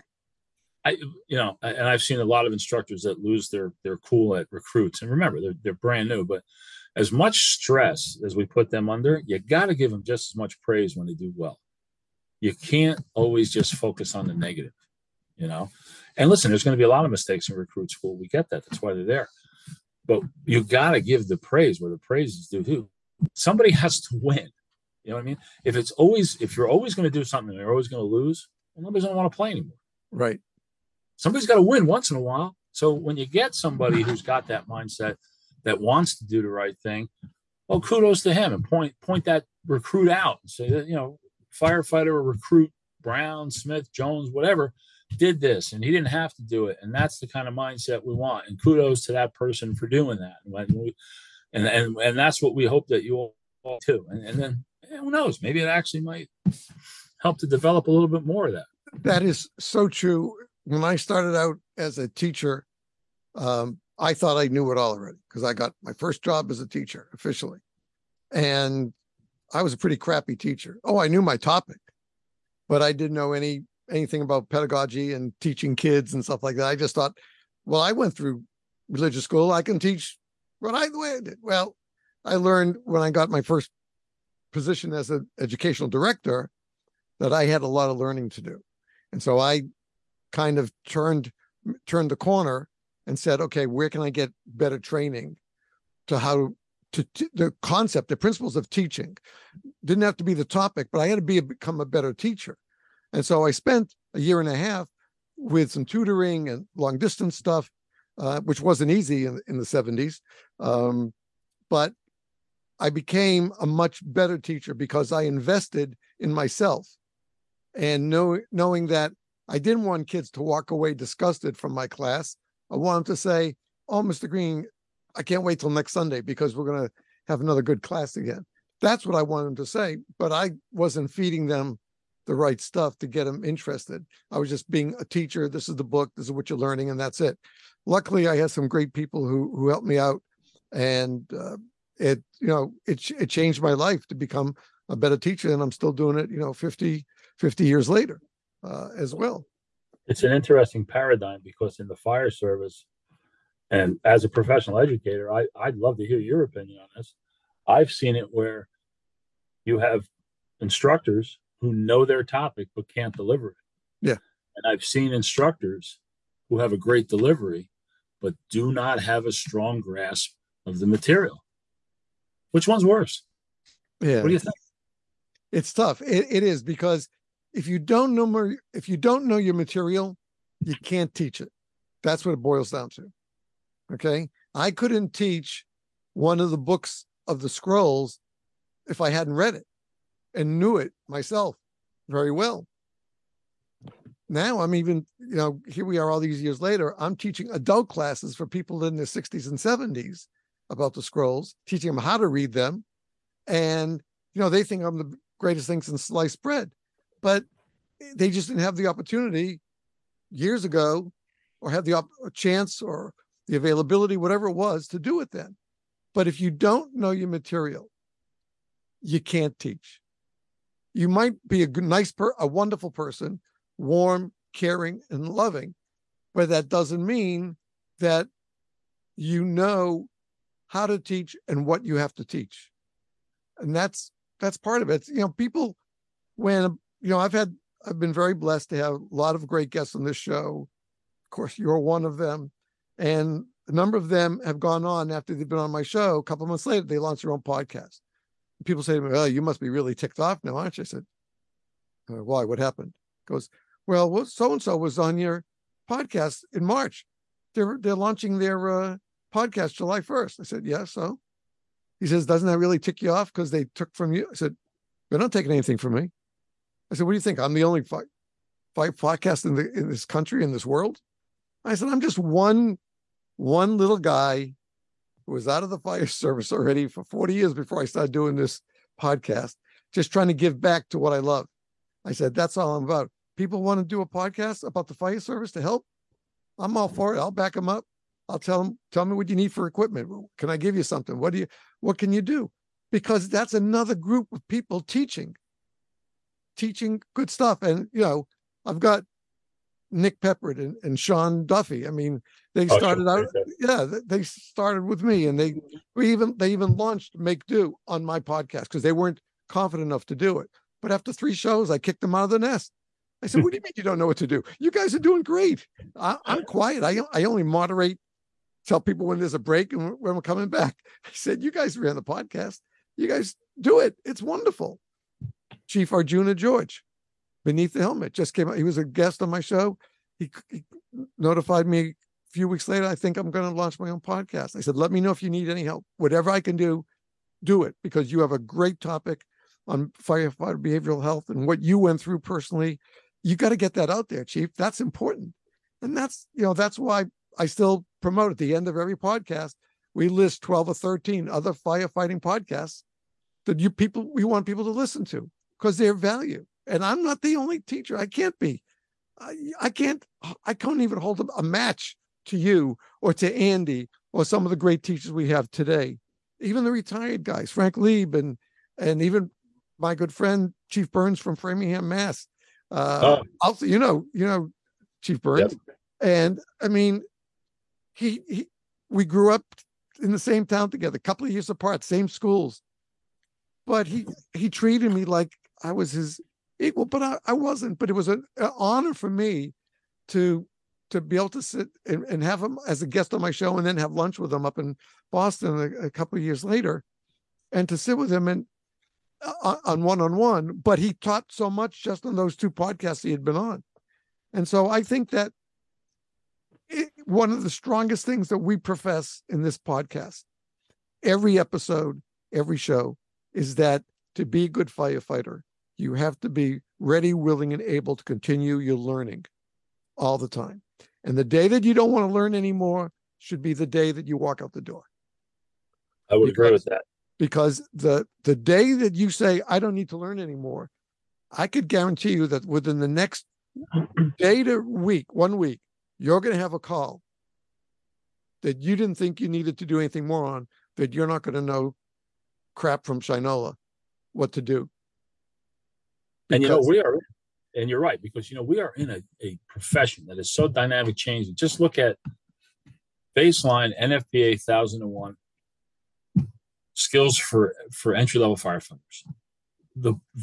S3: And I've seen a lot of instructors that lose their cool at recruits. And remember, they're brand new, but as much stress as we put them under, you got to give them just as much praise when they do well. You can't always just focus on the negative, And listen, there's going to be a lot of mistakes in recruit school. We get that. That's why they're there. But you got to give the praise where the praise is due too. Somebody has to win. You know what I mean? If you're always going to do something and you're always going to lose, well, nobody's going to want to play anymore.
S2: Right.
S3: Somebody's got to win once in a while. So when you get somebody who's got that mindset, that wants to do the right thing, well, kudos to him, and point that recruit out and say that, firefighter or recruit Brown, Smith, Jones, whatever, did this, and he didn't have to do it. And that's the kind of mindset we want. And kudos to that person for doing that. And that's what we hope that you all do. And then who knows, maybe it actually might help to develop a little bit more of that.
S2: That is so true. When I started out as a teacher, I thought I knew it all already, because I got my first job as a teacher officially. And I was a pretty crappy teacher. Oh, I knew my topic, but I didn't know anything about pedagogy and teaching kids and stuff like that. I just thought, well, I went through religious school. I can teach the way I did. Well, I learned when I got my first position as an educational director that I had a lot of learning to do. And so I kind of turned the corner and said, okay, where can I get better training to how to the concept, the principles of teaching? Didn't have to be the topic, but I had to become a better teacher. And so I spent a year and a half with some tutoring and long distance stuff, which wasn't easy in the 70s. But I became a much better teacher because I invested in myself, and knowing that I didn't want kids to walk away disgusted from my class. I want them to say, oh, Mr. Green, I can't wait till next Sunday because we're going to have another good class again. That's what I wanted them to say, but I wasn't feeding them the right stuff to get them interested. I was just being a teacher. This is the book. This is what you're learning, and that's it. Luckily, I had some great people who helped me out, and it changed my life to become a better teacher, and I'm still doing it, 50 years later as well.
S3: It's an interesting paradigm, because in the fire service, and as a professional educator, I'd love to hear your opinion on this. I've seen it where you have instructors who know their topic but can't deliver it.
S2: Yeah.
S3: And I've seen instructors who have a great delivery but do not have a strong grasp of the material. Which one's worse?
S2: Yeah.
S3: What do you think?
S2: It's tough. It is, because if you don't know your material, you can't teach it. That's what it boils down to. Okay. I couldn't teach one of the books of the scrolls if I hadn't read it and knew it myself very well. Now I'm even, here we are all these years later, I'm teaching adult classes for people in their 60s and 70s about the scrolls, teaching them how to read them. And, they think I'm the greatest thing since sliced bread, but they just didn't have the opportunity years ago, or have the chance or the availability, whatever it was, to do it then. But if you don't know your material, you can't teach. You might be a wonderful person, warm, caring, and loving, but that doesn't mean that you know how to teach and what you have to teach. And that's part of it. People, when, I've been very blessed to have a lot of great guests on this show. Of course, you're one of them. And a number of them have gone on after they've been on my show. A couple of months later, they launched their own podcast. People say to me, "Oh, you must be really ticked off now, aren't you?" I said, "Why? What happened?" He goes, "Well, so-and-so was on your podcast in March. They're launching their podcast July 1st. I said, "Yeah, so?" He says, "Doesn't that really tick you off because they took from you?" I said, "They're not taking anything from me." I said, "What do you think? I'm the only five podcast in this country, in this world?" I said, "I'm just one little guy who was out of the fire service already for 40 years before I started doing this podcast, just trying to give back to what I love." I said, "That's all I'm about. People want to do a podcast about the fire service to help. I'm all for it. I'll back them up. I'll tell me what you need for equipment. Can I give you something? What can you do?" Because that's another group of people teaching good stuff. And, I've got Nick Peppert and Sean Duffy. I mean, they started out, they started with me, and they even launched Make Do on my podcast because they weren't confident enough to do it. But after 3 shows, I kicked them out of the nest. I said, "What do you mean you don't know what to do? You guys are doing great. I'm quiet. I only moderate, tell people when there's a break and when we're coming back." I said, "You guys ran the podcast. You guys do it. It's wonderful." Chief Arjuna George, Beneath the Helmet, just came out. He was a guest on my show. He notified me a few weeks later, "I think I'm going to launch my own podcast." I said, "Let me know if you need any help. Whatever I can do it, because you have a great topic on firefighter behavioral health and what you went through personally. You got to get that out there, Chief. That's important." And that's why I still promote at the end of every podcast, we list 12 or 13 other firefighting podcasts that we want people to listen to, because they're value. And I'm not the only teacher. I can't be. I can't even hold a match to you or to Andy or some of the great teachers we have today. Even the retired guys, Frank Lieb and even my good friend Chief Burns from Framingham, Mass. Also, Chief Burns. Yep. And I mean, we grew up in the same town together, a couple of years apart, same schools. But he treated me like I was his equal, but I wasn't. But it was an honor for me to be able to sit and have him as a guest on my show, and then have lunch with him up in Boston a couple of years later, and to sit with him and on one-on-one. But he taught so much just on those 2 podcasts he had been on. And so I think that one of the strongest things that we profess in this podcast, every episode, every show, is that to be a good firefighter, you have to be ready, willing, and able to continue your learning all the time. And the day that you don't want to learn anymore should be the day that you walk out the door.
S3: I would agree with that.
S2: Because the day that you say, "I don't need to learn anymore," I could guarantee you that within the next day to week, 1 week, you're going to have a call that you didn't think you needed to do anything more on, that you're not going to know crap from Shinola what to do.
S3: And we are, and you're right, because we are in a profession that is so dynamic changing. Just look at baseline NFPA 1001 skills for entry-level firefighters. The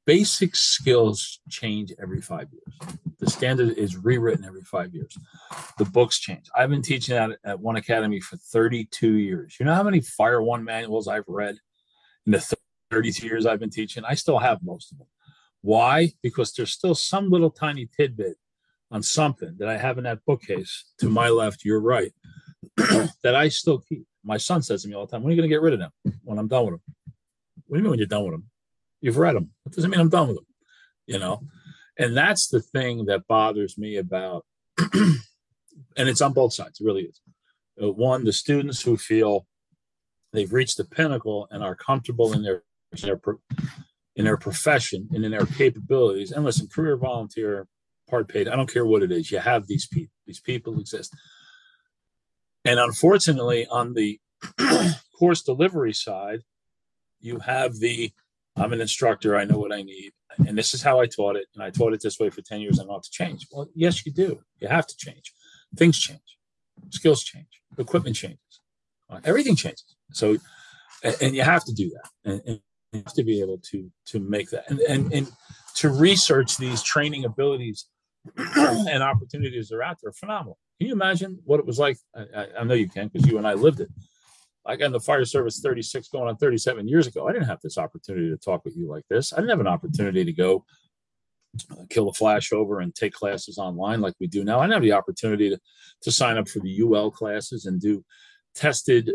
S3: basic skills change every 5 years. The standard is rewritten every 5 years. The books change. I've been teaching at One Academy for 32 years. You know how many Fire One manuals I've read in the 32 years I've been teaching? I still have most of them. Why? Because there's still some little tiny tidbit on something that I have in that bookcase to my left, your right, that I still keep. My son says to me all the time, when are you going to get rid of them when I'm done with them? What do you mean when you're done with them? You've read them. That doesn't mean I'm done with them, you know? And that's the thing that bothers me about, and it's on both sides, it really is. One, the students who feel they've reached the pinnacle and are comfortable in their profession and in their capabilities. And listen, career volunteer, part paid, I don't care what it is. You have these people. These people exist. And unfortunately, on the course delivery side, you have I'm an instructor, I know what I need, and this is how I taught it, and I taught it this way for 10 years, I don't have to change. Well, yes, you do. You have to change. Things change. Skills change. Equipment changes. Everything changes. So, and you have to do that. And you have to be able to make that. And to research these training abilities and opportunities that are out there are phenomenal. Can you imagine what it was like? I know you can, because you and I lived it. I got in the fire service 36 going on 37 years ago. I didn't have this opportunity to talk with you like this. I didn't have an opportunity to go kill a flashover and take classes online like we do now. I didn't have the opportunity to sign up for the UL classes and do tested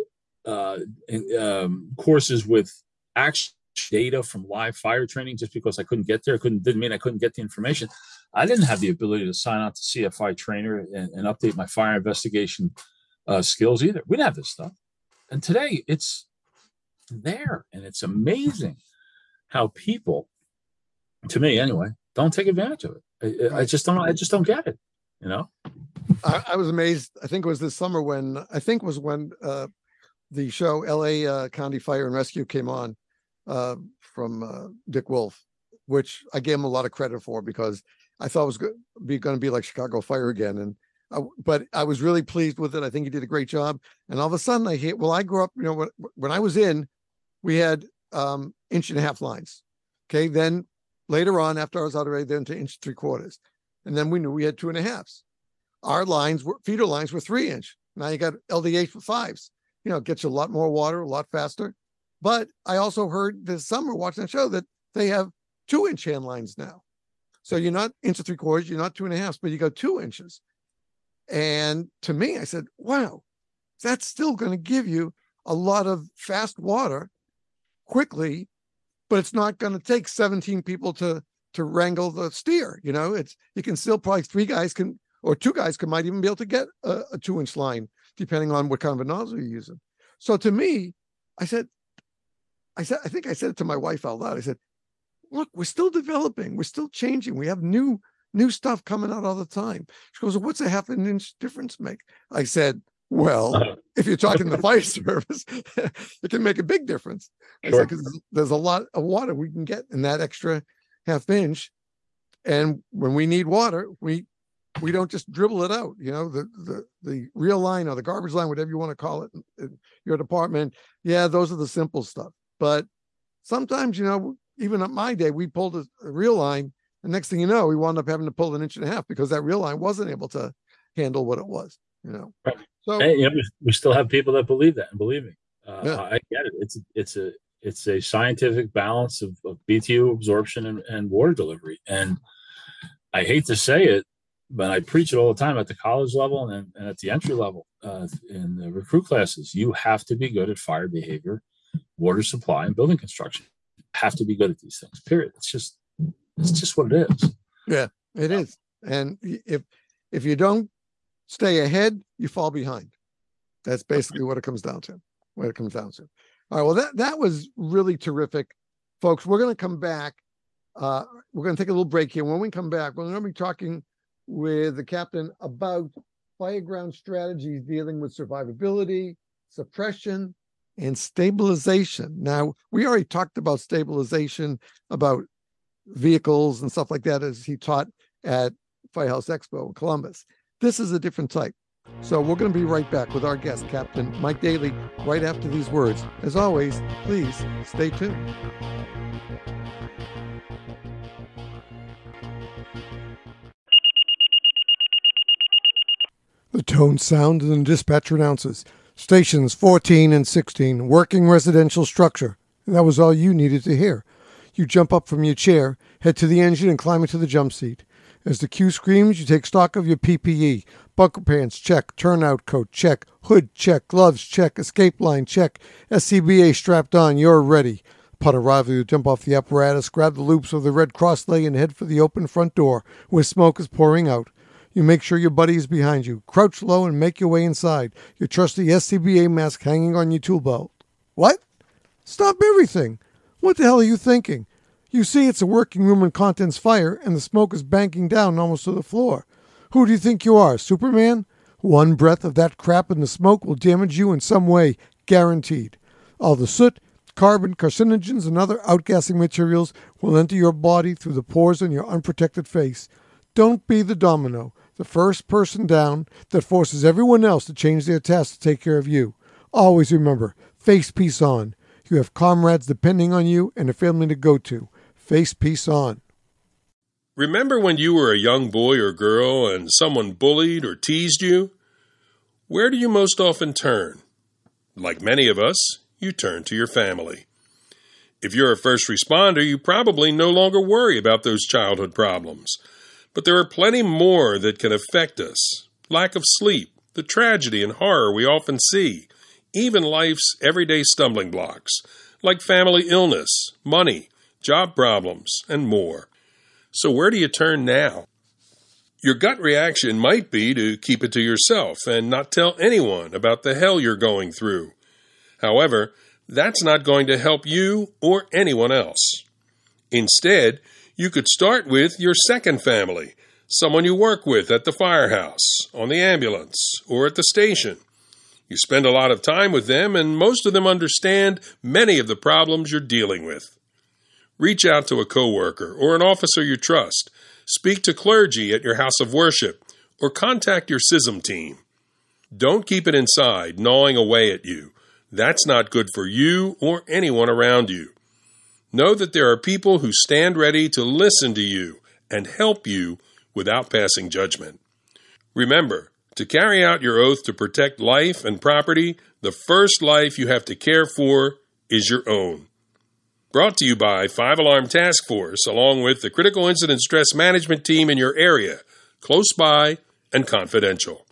S3: courses with actual data from live fire training just because I couldn't get there. Didn't mean I couldn't get the information. I didn't have the ability to sign on to CFI Trainer and update my fire investigation skills either. We didn't have this stuff. And today it's there, and it's amazing how people, to me anyway, don't take advantage of it. I just don't get it, you know?
S2: I was amazed. I think it was this summer when the show LA County Fire and Rescue came on from Dick Wolf, which I gave him a lot of credit for, because I thought it was going to be like Chicago Fire again. And but I was really pleased with it. I think he did a great job. And all of a sudden I grew up, you know, when I was in, we had 1.5 inch lines. Okay. Then later on, after I was out already, then to 1.75 inch. And then we knew we had 2.5s. Our feeder lines were 3 inch. Now you got LDH for 5s. You know, it gets you a lot more water, a lot faster. But I also heard this summer watching the show that they have 2 inch hand lines now. So you're not 1.75 inches, you're not 2.5s, but you go 2 inches. And to me, I said, wow, that's still going to give you a lot of fast water quickly, but it's not going to take 17 people to wrangle the steer. You know, you can still probably 2 guys might even be able to get a 2 inch line, depending on what kind of a nozzle you're using. So to me, I think I said it to my wife out loud. I said, look, we're still developing. We're still changing. We have new stuff coming out all the time. She goes, what's a 1/2 inch difference make? I said, well, if you're talking to the fire service, it can make a big difference. I said, because there's a lot of water we can get in that extra 1/2 inch. And when we need water, we don't just dribble it out. You know, the real line or the garbage line, whatever you want to call it in your department. Yeah, those are the simple stuff. But sometimes, you know, even at my day, we pulled a real line. And next thing you know, we wound up having to pull 1.5 inches because that real line wasn't able to handle what it was, you know.
S3: Right. So we still have people that believe that, and believe me, I get it. It's a scientific balance of BTU absorption and water delivery. And I hate to say it, but I preach it all the time at the college level and at the entry level in the recruit classes. You have to be good at fire behavior, water supply, and building construction. You have to be good at these things, period. It's just what it is. Yeah,
S2: it is. And if you don't stay ahead, you fall behind. That's basically what it comes down to. All right. Well, that was really terrific, folks. We're going to come back. We're going to take a little break here. When we come back, we're going to be talking with the captain about fireground strategies dealing with survivability, suppression, and stabilization. Now, we already talked about stabilization, about vehicles and stuff like that, as he taught at Firehouse Expo in Columbus. This is a different type. So we're going to be right back with our guest, Captain Mike Daly, right after these words. As always, please stay tuned. The tone, sound, and the dispatcher announces stations 14 and 16, working residential structure. And that was all you needed to hear. You jump up from your chair, head to the engine, and climb into the jump seat. As the cue screams, you take stock of your PPE. Bunker pants, check. Turnout coat, check. Hood, check. Gloves, check. Escape line, check. SCBA strapped on, you're ready. Upon arrival, you jump off the apparatus, grab the loops of the Red Cross leg, and head for the open front door, where smoke is pouring out. You make sure your buddy is behind you. Crouch low and make your way inside. Your trusty SCBA mask hanging on your tool belt. What? Stop everything. What the hell are you thinking? You see it's a working room and contents fire, and the smoke is banking down almost to the floor. Who do you think you are, Superman? One breath of that crap in the smoke will damage you in some way, guaranteed. All the soot, carbon, carcinogens, and other outgassing materials will enter your body through the pores on your unprotected face. Don't be the domino, the first person down that forces everyone else to change their task to take care of you. Always remember, face peace on. You have comrades depending on you and a family to go to. Face peace on.
S1: Remember when you were a young boy or girl and someone bullied or teased you? Where do you most often turn? Like many of us, you turn to your family. If you're a first responder, you probably no longer worry about those childhood problems. But there are plenty more that can affect us. Lack of sleep, the tragedy and horror we often see, even life's everyday stumbling blocks, like family illness, money, job problems, and more. So where do you turn now? Your gut reaction might be to keep it to yourself and not tell anyone about the hell you're going through. However, that's not going to help you or anyone else. Instead, you could start with your second family, someone you work with at the firehouse, on the ambulance, or at the station. You spend a lot of time with them, and most of them understand many of the problems you're dealing with. Reach out to a coworker or an officer you trust. Speak to clergy at your house of worship, or contact your CISM team. Don't keep it inside, gnawing away at you. That's not good for you or anyone around you. Know that there are people who stand ready to listen to you and help you without passing judgment. Remember, to carry out your oath to protect life and property, the first life you have to care for is your own. Brought to you by 5 Alarm Task Force, along with the Critical Incident Stress Management Team in your area, close by and confidential.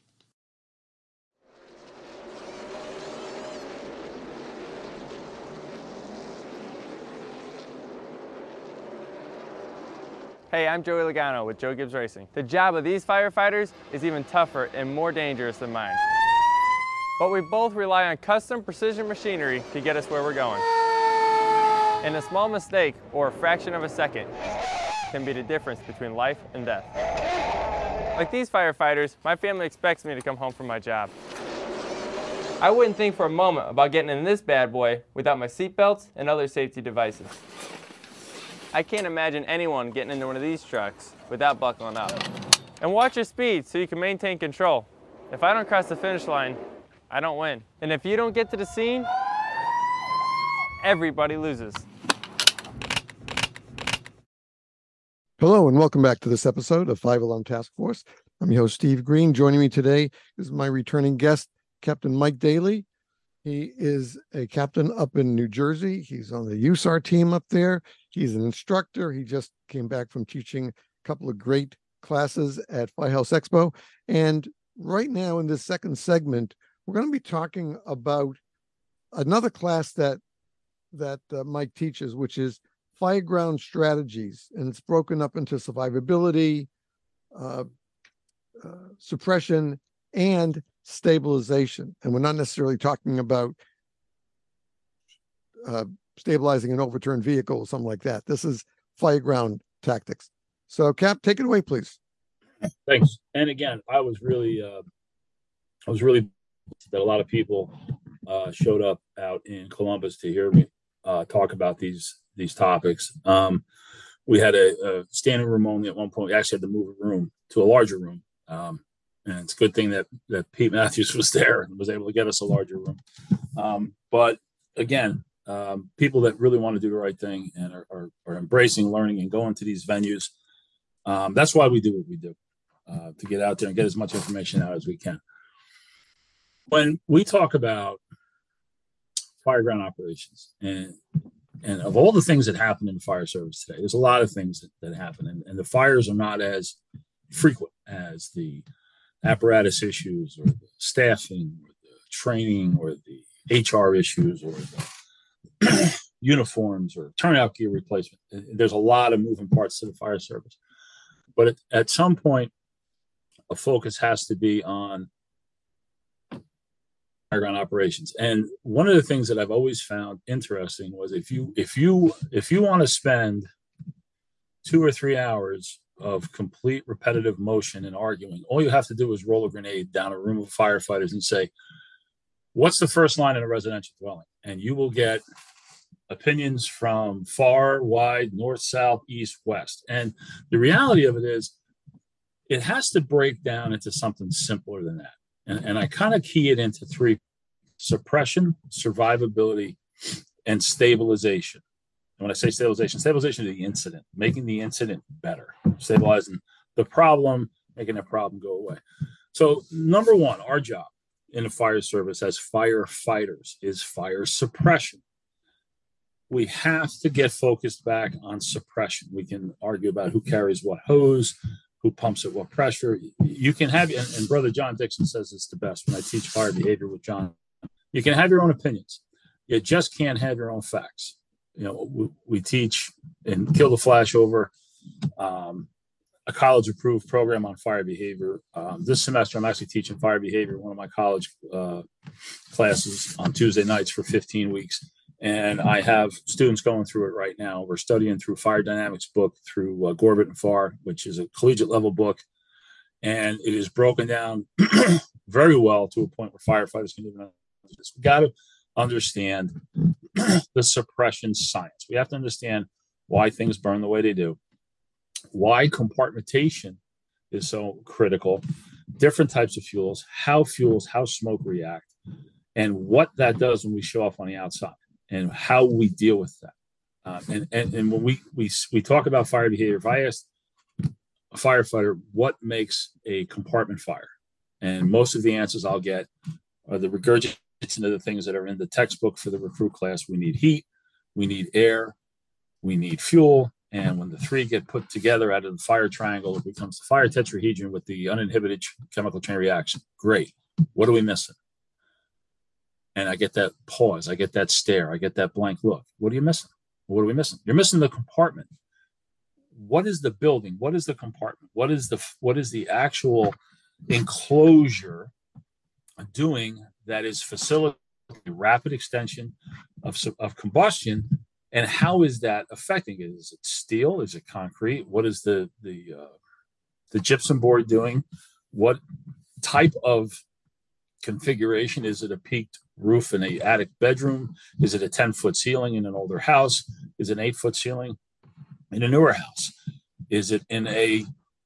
S4: Hey, I'm Joey Logano with Joe Gibbs Racing. The job of these firefighters is even tougher and more dangerous than mine. But we both rely on custom precision machinery to get us where we're going. And a small mistake, or a fraction of a second, can be the difference between life and death. Like these firefighters, my family expects me to come home from my job. I wouldn't think for a moment about getting in this bad boy without my seatbelts and other safety devices. I can't imagine anyone getting into one of these trucks without buckling up. And watch your speed so you can maintain control. If I don't cross the finish line, I don't win. And if you don't get to the scene, everybody loses.
S2: Hello and welcome back to this episode of 5 Alarm Task Force. I'm your host, Steve Green. Joining me today is my returning guest, Captain Mike Daly. He is a captain up in New Jersey. He's on the USAR team up there. He's an instructor. He just came back from teaching a couple of great classes at Firehouse Expo. And right now in this second segment, we're going to be talking about another class that Mike teaches, which is Fireground Strategies. And it's broken up into survivability, suppression, and stabilization. And we're not necessarily talking about stabilizing an overturned vehicle or something like that. This is fireground tactics. So Cap, take it away, please.
S3: Thanks. And again, I was really that a lot of people showed up out in Columbus to hear me talk about these topics. We had a standing room only at one point. We actually had to move a room to a larger room. And it's a good thing that Pete Matthews was there and was able to get us a larger room. But again, people that really want to do the right thing and are embracing learning and going to these venues, that's why we do what we do, to get out there and get as much information out as we can. When we talk about fireground operations, and of all the things that happen in the fire service today, there's a lot of things that happen, and the fires are not as frequent as the apparatus issues or the staffing or the training or the HR issues or the uniforms or turnout gear replacement. There's a lot of moving parts to the fire service. But at some point, a focus has to be on fireground operations. And one of the things that I've always found interesting was if you want to spend 2 or 3 hours of complete repetitive motion and arguing, all you have to do is roll a grenade down a room of firefighters and say, what's the first line in a residential dwelling? And you will get opinions from far, wide, north, south, east, west. And the reality of it is, it has to break down into something simpler than that. And I kind of key it into 3: suppression, survivability, and stabilization. And when I say stabilization is the incident, making the incident better, stabilizing the problem, making the problem go away. So number one, our job in the fire service as firefighters is fire suppression. We have to get focused back on suppression. We can argue about who carries what hose, who pumps at what pressure. You can have, and Brother John Dixon says it's the best when I teach fire behavior with John, you can have your own opinions. You just can't have your own facts. You know, we teach and Kill the Flash over a college-approved program on fire behavior. This semester, I'm actually teaching fire behavior, one of my college classes on Tuesday nights for 15 weeks. And I have students going through it right now. We're studying through Fire Dynamics book through Gorbit and Farr, which is a collegiate level book. And it is broken down very well to a point where firefighters can even understand this. We got to understand the suppression science. We have to understand why things burn the way they do, why compartmentation is so critical, different types of fuels, how smoke react, and what that does when we show up on the outside, and how we deal with that. And when we talk about fire behavior, if I ask a firefighter what makes a compartment fire, and most of the answers I'll get are the regurgitation of the things that are in the textbook for the recruit class. We need heat, we need air, we need fuel, and when the 3 get put together out of the fire triangle, it becomes the fire tetrahedron with the uninhibited chemical chain reaction. Great. What are we missing? And I get that pause, I get that stare, I get that blank look. What are you missing? What are we missing? You're missing the compartment. What is the building? What is the compartment? What is the actual enclosure doing that is facilitating rapid extension of combustion? And how is that affecting it? Is it steel? Is it concrete? What is the gypsum board doing? What type of configuration? Is it a peaked roof in an attic bedroom? Is it a 10-foot ceiling in an older house? Is it an 8-foot ceiling in a newer house? Is it in a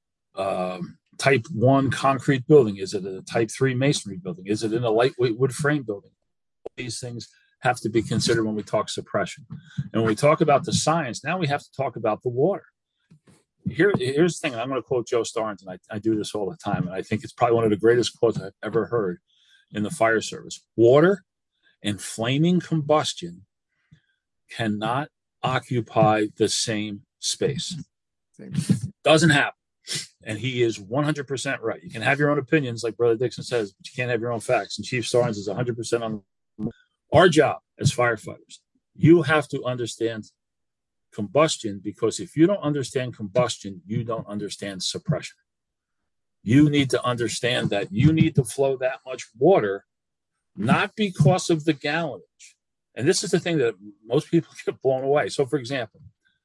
S3: type 1 concrete building? Is it a type 3 masonry building? Is it in a lightweight wood frame building? All these things have to be considered when we talk suppression. And when we talk about the science, now we have to talk about the water. Here's the thing, and I'm going to quote Joe Starrington. I do this all the time, and I think it's probably one of the greatest quotes I've ever heard in the fire service. Water and flaming combustion cannot occupy the same space. Doesn't happen. And he is 100% right. You can have your own opinions, like Brother Dixon says, but you can't have your own facts. And Chief Starnes is 100% on our job as firefighters. You have to understand combustion, because if you don't understand combustion, you don't understand suppression. You need to understand that you need to flow that much water, not because of the gallonage. And this is the thing that most people get blown away. So, for example,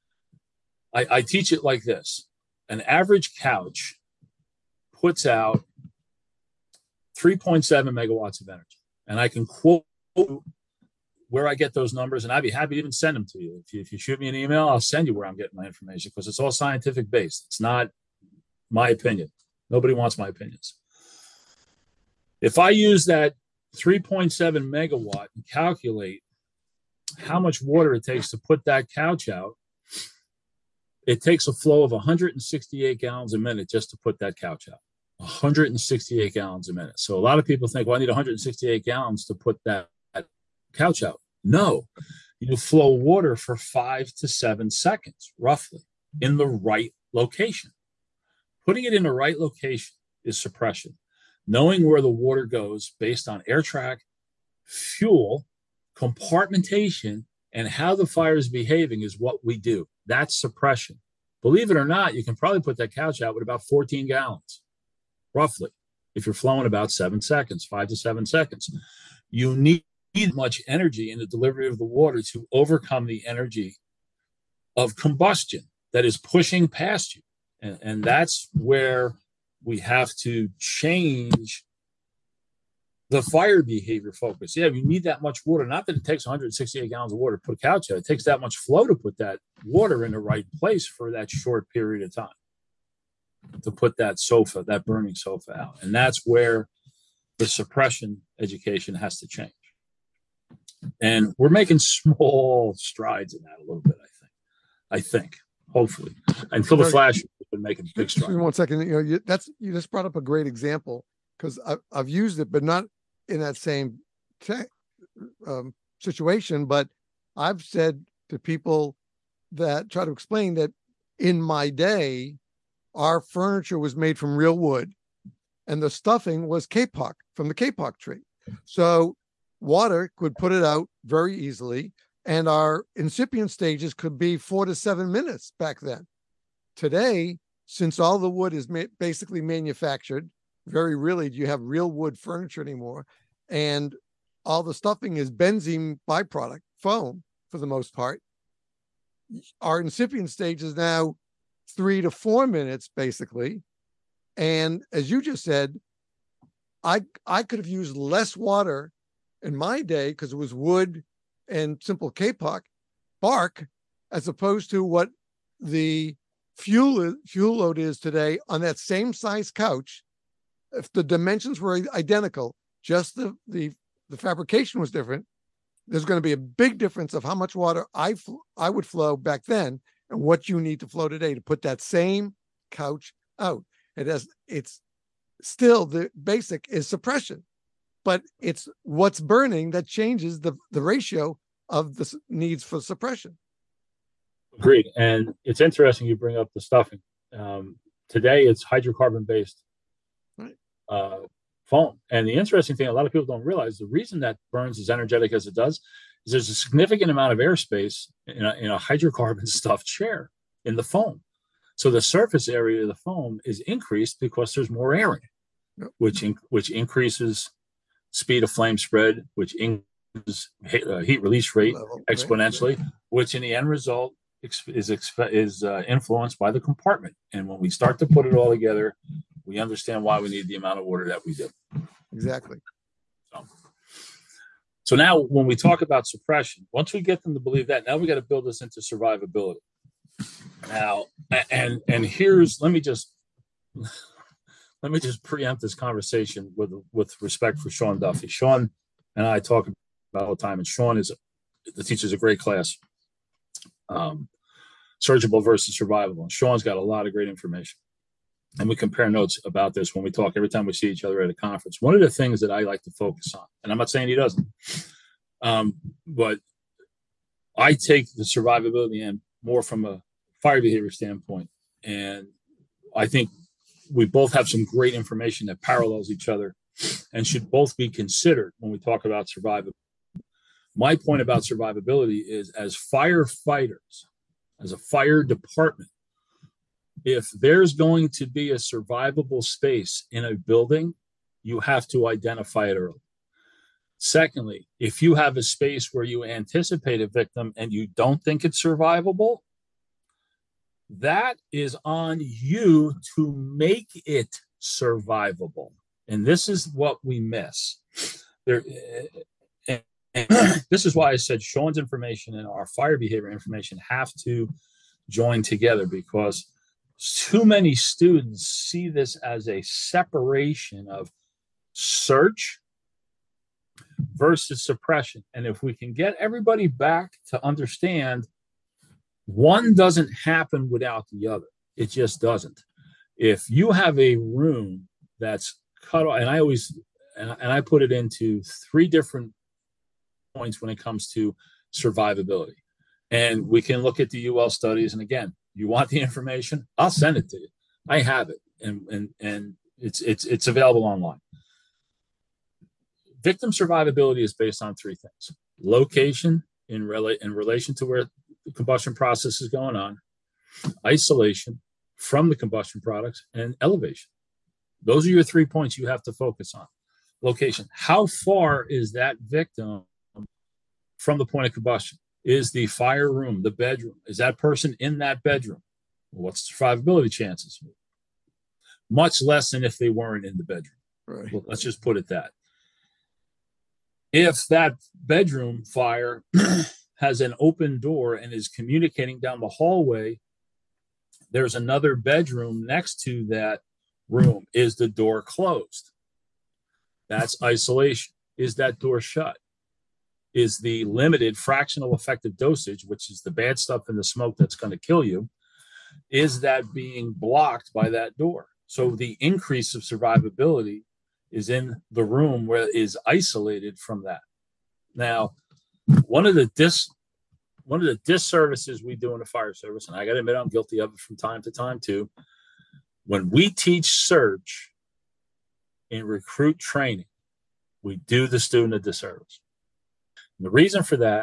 S3: I teach it like this. An average couch puts out 3.7 megawatts of energy. And I can quote where I get those numbers, and I'd be happy to even send them to you. If you shoot me an email, I'll send you where I'm getting my information, because it's all scientific based. It's not my opinion. Nobody wants my opinions. If I use that 3.7 megawatt and calculate how much water it takes to put that couch out, it takes a flow of 168 gallons a minute just to put that couch out. 168 gallons a minute. So a lot of people think, well, I need 168 gallons to put that couch out. No, you flow water for 5 to 7 seconds, roughly, in the right location. Putting it in the right location is suppression. Knowing where the water goes based on air track, fuel, compartmentation, and how the fire is behaving is what we do. That's suppression. Believe it or not, you can probably put that couch out with about 14 gallons, roughly, if you're flowing about 7 seconds, 5 to 7 seconds. You need much energy in the delivery of the water to overcome the energy of combustion that is pushing past you. And that's where we have to change the fire behavior focus. Yeah, you need that much water. Not that it takes 168 gallons of water to put a couch out. It takes that much flow to put that water in the right place for that short period of time, to put that sofa, that burning sofa out. And that's where the suppression education has to change. And we're making small strides in that a little bit, I think, hopefully. Until the flash, we've been making big strides.
S2: 1 second. You just brought up a great example, because I've used it, but not in that same situation. But I've said to people that try to explain that in my day, our furniture was made from real wood, and the stuffing was kapok from the kapok tree. So water could put it out very easily, and our incipient stages could be 4 to 7 minutes back then. Today, since all the wood is basically manufactured, very rarely do you have real wood furniture anymore, and all the stuffing is benzene byproduct, foam for the most part. Our incipient stage is now 3 to 4 minutes, basically. And as you just said, I could have used less water in my day because it was wood and simple kapok bark, as opposed to what the fuel load is today on that same size couch. If the dimensions were identical, just the fabrication was different, there's going to be a big difference of how much water I would flow back then and what you need to flow today to put that same couch out. It's still, the basic is suppression, but it's what's burning that changes the ratio of the needs for suppression.
S3: Agreed. And it's interesting you bring up the stuffing. Today it's hydrocarbon based foam. And the interesting thing, a lot of people don't realize, the reason that burns as energetic as it does is there's a significant amount of airspace in a hydrocarbon stuffed chair in the foam. So the surface area of the foam is increased because there's more air in it, which increases speed of flame spread, which increases heat release rate exponentially, which in the end result is influenced by the compartment. And when we start to put it all together, we understand why we need the amount of water that we do.
S2: Exactly.
S3: So now when we talk about suppression, once we get them to believe that, now we got to build this into survivability. Now, and here's, let me just preempt this conversation with respect for Sean Duffy. Sean and I talk about all the time, and Sean teaches a great class, surgical versus survivable. And Sean's got a lot of great information. And we compare notes about this when we talk every time we see each other at a conference. One of the things that I like to focus on, and I'm not saying he doesn't, but I take the survivability end more from a fire behavior standpoint. And I think we both have some great information that parallels each other and should both be considered when we talk about survivability. My point about survivability is, as firefighters, as a fire department, if there's going to be a survivable space in a building, you have to identify it early. Secondly, if you have a space where you anticipate a victim and you don't think it's survivable, that is on you to make it survivable. And this is what we miss. And this is why I said Sean's information and our fire behavior information have to join together, because too many students see this as a separation of search versus suppression. And if we can get everybody back to understand one doesn't happen without the other, it just doesn't. If you have a room that's cut off, and I put it into 3 different points when it comes to survivability. And we can look at the UL studies. And again, you want the information, I'll send it to you. I have it, and it's available online. Victim survivability is based on 3 things: location in relation to where the combustion process is going on, isolation from the combustion products, and elevation. Those are your 3 points you have to focus on. Location. How far is that victim from the point of combustion? Is the fire room, the bedroom, is that person in that bedroom? Well, what's the survivability chances? Much less than if they weren't in the bedroom.
S2: Right.
S3: Well, let's just put it that. If that bedroom fire has an open door and is communicating down the hallway, there's another bedroom next to that room. Is the door closed? That's isolation. Is that door shut? Is the limited fractional effective dosage, which is the bad stuff in the smoke that's going to kill you, is that being blocked by that door? So the increase of survivability is in the room where it is isolated from that. Now, one of the disservices we do in the fire service, and I got to admit I'm guilty of it from time to time too, when we teach search in recruit training, we do the student a disservice. And the reason for that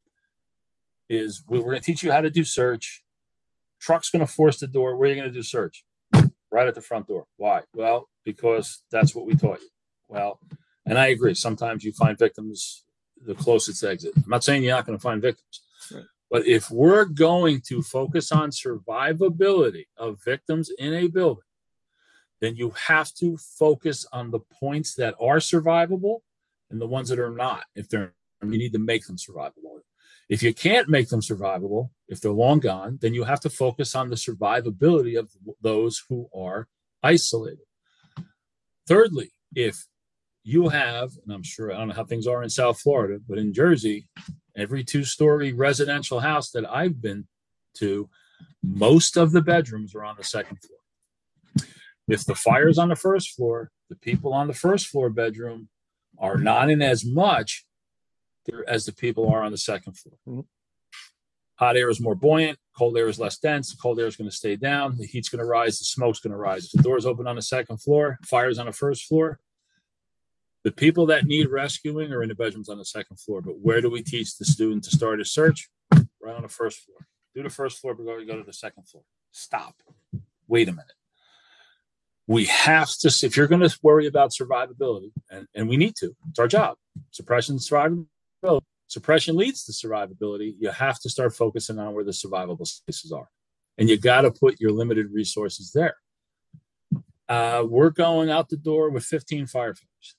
S3: is we're going to teach you how to do search. Truck's going to force the door. Where are you going to do search? Right at the front door. Why? Well, because that's what we taught you. Well, and I agree. Sometimes you find victims the closest exit. I'm not saying you're not going to find victims. Right. But if we're going to focus on survivability of victims in a building, then you have to focus on the points that are survivable and the ones that are not. If they're, you need to make them survivable. If you can't make them survivable, if they're long gone, then you have to focus on the survivability of those who are isolated. Thirdly, if you have, and I'm sure, I don't know how things are in South Florida, but in Jersey, every 2-story residential house that I've been to, most of the bedrooms are on the 2nd floor. If the fire's on the 1st floor, the people on the 1st floor bedroom are not in as much as the people are on the 2nd floor. Mm-hmm. Hot air is more buoyant, cold air is less dense, the cold air is going to stay down, the heat's going to rise, the smoke's going to rise. If the door's open on the 2nd floor, fire's on the 1st floor, the people that need rescuing are in the bedrooms on the 2nd floor. But where do we teach the student to start a search? Right on the 1st floor. Do the 1st floor, but go to the 2nd floor. Stop. Wait a minute. We have to, if you're going to worry about survivability, and we need to, it's our job. Suppression, survivability. Suppression leads to survivability. You have to start focusing on where the survivable spaces are. And you got to put your limited resources there. We're going out the door with 15 firefighters.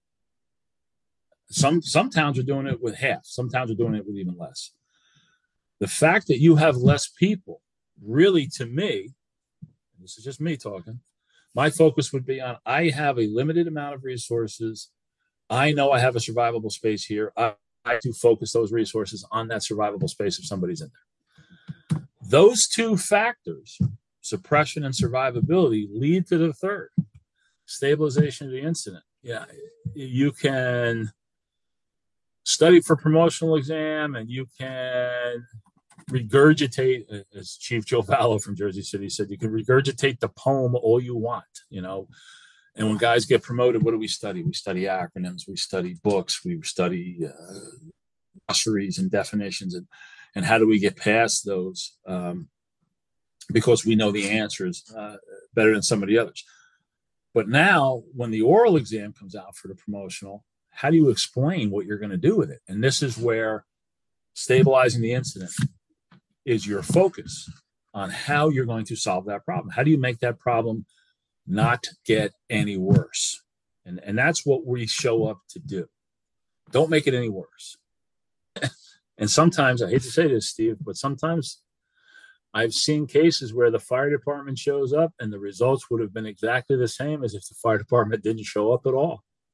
S3: Some towns are doing it with half. Some towns are doing it with even less. The fact that you have less people, really, to me, this is just me talking, my focus would be on, I have a limited amount of resources. I know I have a survivable space here. I have to focus those resources on that survivable space if somebody's in there. Those 2 factors, suppression and survivability, lead to the third, stabilization of the incident. Yeah, you can study for promotional exam and you can regurgitate, as Chief Joe Vallo from Jersey City said, you can regurgitate the poem all you want, you know. And when guys get promoted, what do we study? We study acronyms, we study books, we study glossaries and definitions, and how do we get past those? Because we know the answers better than some of the others. But now, when the oral exam comes out for the promotional, how do you explain what you're going to do with it? And this is where stabilizing the incident is your focus on how you're going to solve that problem. How do you make that problem not get any worse? And that's what we show up to do. Don't make it any worse. And sometimes, I hate to say this, Steve, but sometimes I've seen cases where the fire department shows up and the results would have been exactly the same as if the fire department didn't show up at all.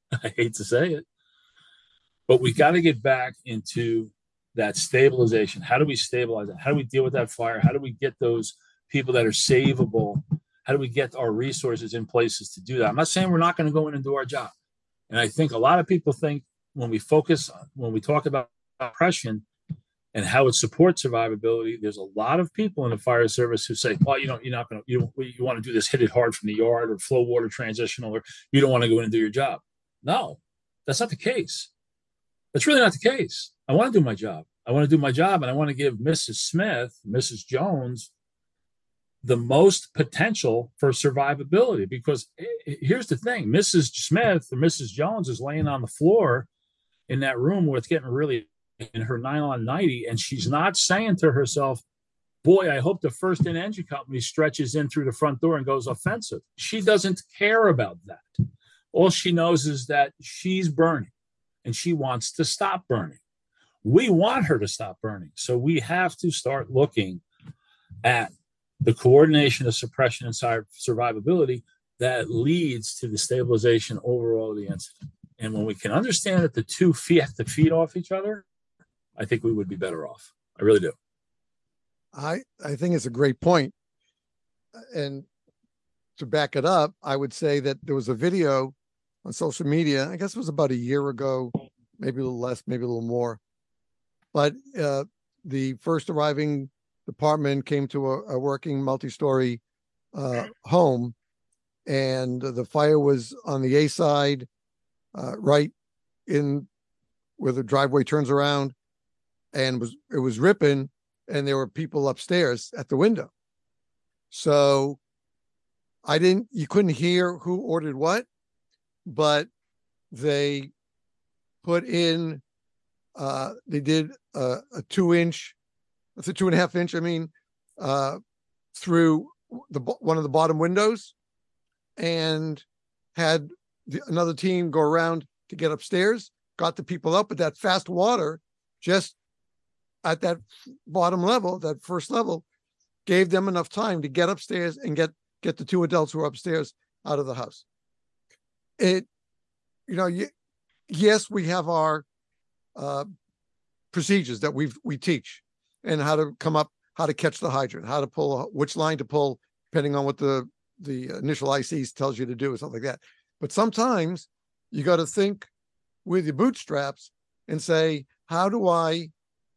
S3: I hate to say it, but we got to get back into that stabilization. How do we stabilize it? How do we deal with that fire? How do we get those people that are savable? How do we get our resources in places to do that? I'm not saying we're not going to go in and do our job. And I think a lot of people think when we talk about oppression and how it supports survivability, there's a lot of people in the fire service who say, well, you want to do this, hit it hard from the yard or flow water transitional, or you don't want to go in and do your job. No, that's not the case. That's really not the case. I want to do my job. I want to do my job, and I want to give Mrs. Smith, Mrs. Jones, the most potential for survivability. Because here's the thing, Mrs. Smith or Mrs. Jones is laying on the floor in that room where it's getting really in her nylon nightie, and she's not saying to herself, boy, I hope the first in engine company stretches in through the front door and goes offensive. She doesn't care about that. All she knows is that she's burning and she wants to stop burning. We want her to stop burning. So we have to start looking at the coordination of suppression and survivability that leads to the stabilization overall of the incident. And when we can understand that the two have to feed off each other, I think we would be better off. I really do.
S2: I think it's a great point. And to back it up, I would say that there was a video on social media, I guess it was about a year ago, maybe a little less, maybe a little more. But the first arriving department came to a working multi-story home, and the fire was on the A side, right in where the driveway turns around, and it was ripping, and there were people upstairs at the window. So you couldn't hear who ordered what, but they put in, they did a 2-inch, that's a 2.5 inch, through one of the bottom windows, and had another team go around to get upstairs, got the people up, but that fast water just at that bottom level, that first level, gave them enough time to get upstairs and get the two adults who were upstairs out of the house. Yes, we have our procedures that we teach, and how to come up, how to catch the hydrant, how to pull, which line to pull, depending on what the initial IC tells you to do, or something like that. But sometimes you got to think with your bootstraps and say, how do I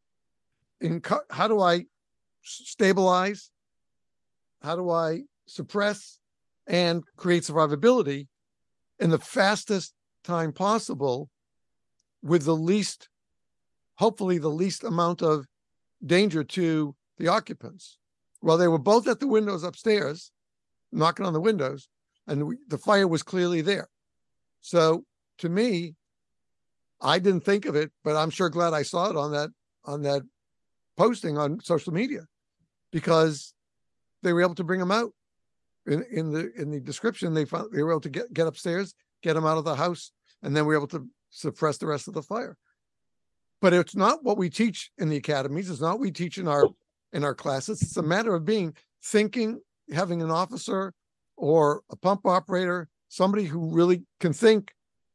S2: stabilize? How do I suppress and create survivability in the fastest time possible with hopefully the least amount of danger to the occupants? Well, they were both at the windows upstairs, knocking on the windows, and the fire was clearly there. So to me, I didn't think of it, but I'm sure glad I saw it on that posting on social media, because they were able to bring them out. In the description, they were able to get upstairs, get them out of the house, and then we were able to suppress the rest of the fire. But it's not what we teach in the academies. It's not what we teach in our classes. It's a matter of thinking, having an officer or a pump operator, somebody who really can think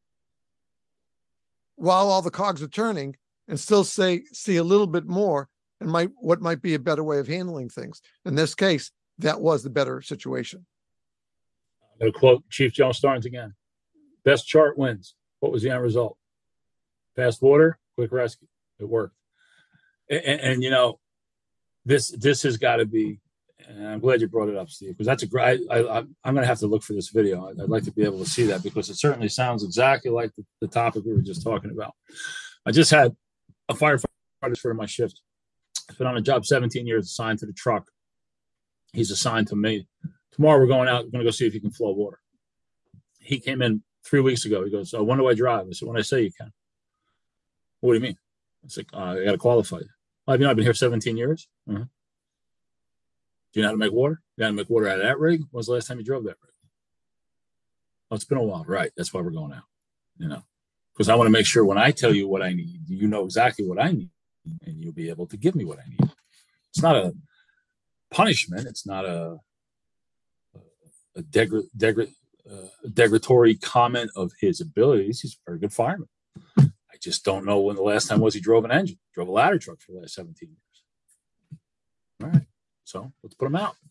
S2: while all the cogs are turning and still see a little bit more and what might be a better way of handling things. In this case, that was the better situation.
S3: I'm going to quote Chief Joe Starnes again. Best chart wins. What was the end result? Fast water, quick rescue. It worked. And this has got to be, and I'm glad you brought it up, Steve, because that's a great, I'm going to have to look for this video. I'd like to be able to see that, because it certainly sounds exactly like the topic we were just talking about. I just had a firefighter for my shift. He's been on the job 17 years, assigned to the truck. He's assigned to me. Tomorrow we're going out, we're going to go see if he can flow water. He came in 3 weeks ago. He goes, when do I drive? I said, when I say you can. What do you mean? It's like, I got to qualify you. I've been here 17 years. Uh-huh. Do you know how to make water? You know how to make water out of that rig? When was the last time you drove that rig? Oh, it's been a while. Right. That's why we're going out, because I want to make sure when I tell you what I need, you know exactly what I need, and you'll be able to give me what I need. It's not a punishment. It's not a derogatory comment of his abilities. He's a very good fireman. I just don't know when the last time was he drove an engine, drove a ladder truck for the last 17 years. All right. So let's put him out,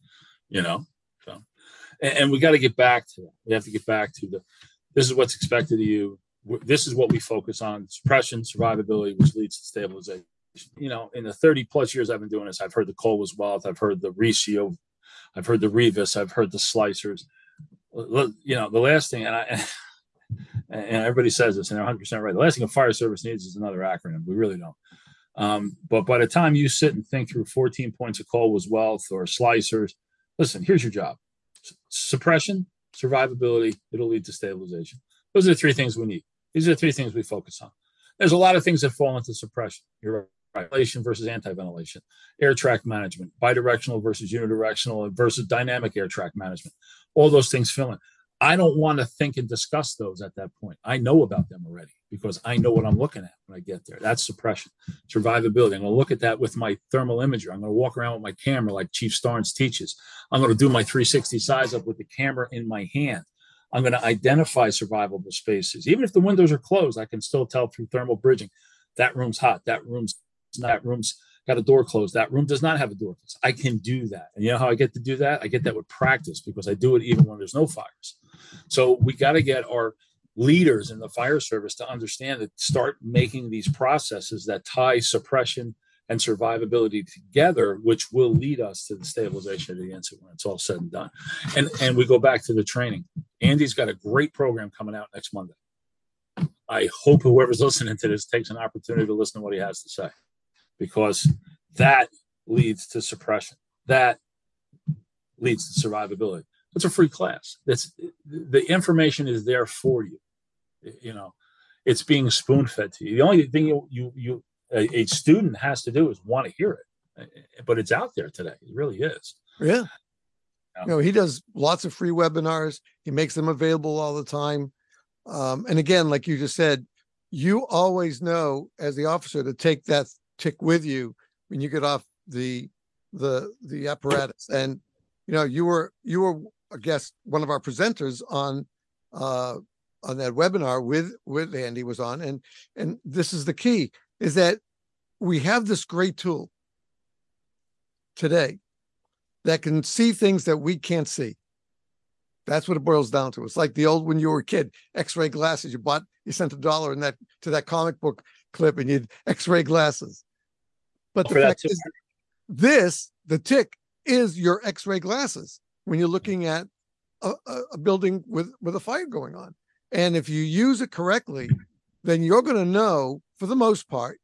S3: So, and we got to get back to that. We have to get back to this is what's expected of you. This is what we focus on: suppression, survivability, which leads to stabilization. In the 30 plus years I've been doing this, I've heard the Colwell's Wealth, I've heard the Recio, I've heard the Revis, I've heard the Slicers. The last thing, and everybody says this, and they're 100% right. The last thing a fire service needs is another acronym. We really don't. But by the time you sit and think through 14 points of Colwell's Wealth or Slicers, listen, here's your job: suppression, survivability, it'll lead to stabilization. Those are the three things we need. These are the three things we focus on. There's a lot of things that fall into suppression. You're right. Ventilation versus anti-ventilation, air tract management, bidirectional versus unidirectional versus dynamic air tract management. All those things fill in. I don't want to think and discuss those at that point. I know about them already because I know what I'm looking at when I get there. That's suppression. Survivability, I'm going to look at that with my thermal imager. I'm going to walk around with my camera like Chief Starnes teaches. I'm going to do my 360 size up with the camera in my hand. I'm going to identify survivable spaces. Even if the windows are closed, I can still tell through thermal bridging, that room's hot, that room's not, that room's got a door closed, that room does not have a door closed. I can do that. And you know how I get to do that? I get that with practice because I do it even when there's no fires. So we got to get our leaders in the fire service to understand that, start making these processes that tie suppression and survivability together, which will lead us to the stabilization of the incident when it's all said and done. And we go back to the training. Andy's got a great program coming out next Monday. I hope whoever's listening to this takes an opportunity to listen to what he has to say, because that leads to suppression. That leads to survivability. It's a free class. The information is there for you. It's being spoon-fed to you. The only thing a student has to do is want to hear it, but it's out there today. It really is.
S2: Yeah. He does lots of free webinars. He makes them available all the time. And again, like you just said, you always know as the officer to take that tick with you when you get off the apparatus. And you were I guess one of our presenters on that webinar with Andy was on, and this is the key, is that we have this great tool today that can see things that we can't see. That's what it boils down to. It's like the old, when you were a kid, X-ray glasses. You sent $1 in to that comic book clip and you'd X-ray glasses. But the fact is, the tick is your X-ray glasses when you're looking at a building with a fire going on. And if you use it correctly, then you're going to know for the most part.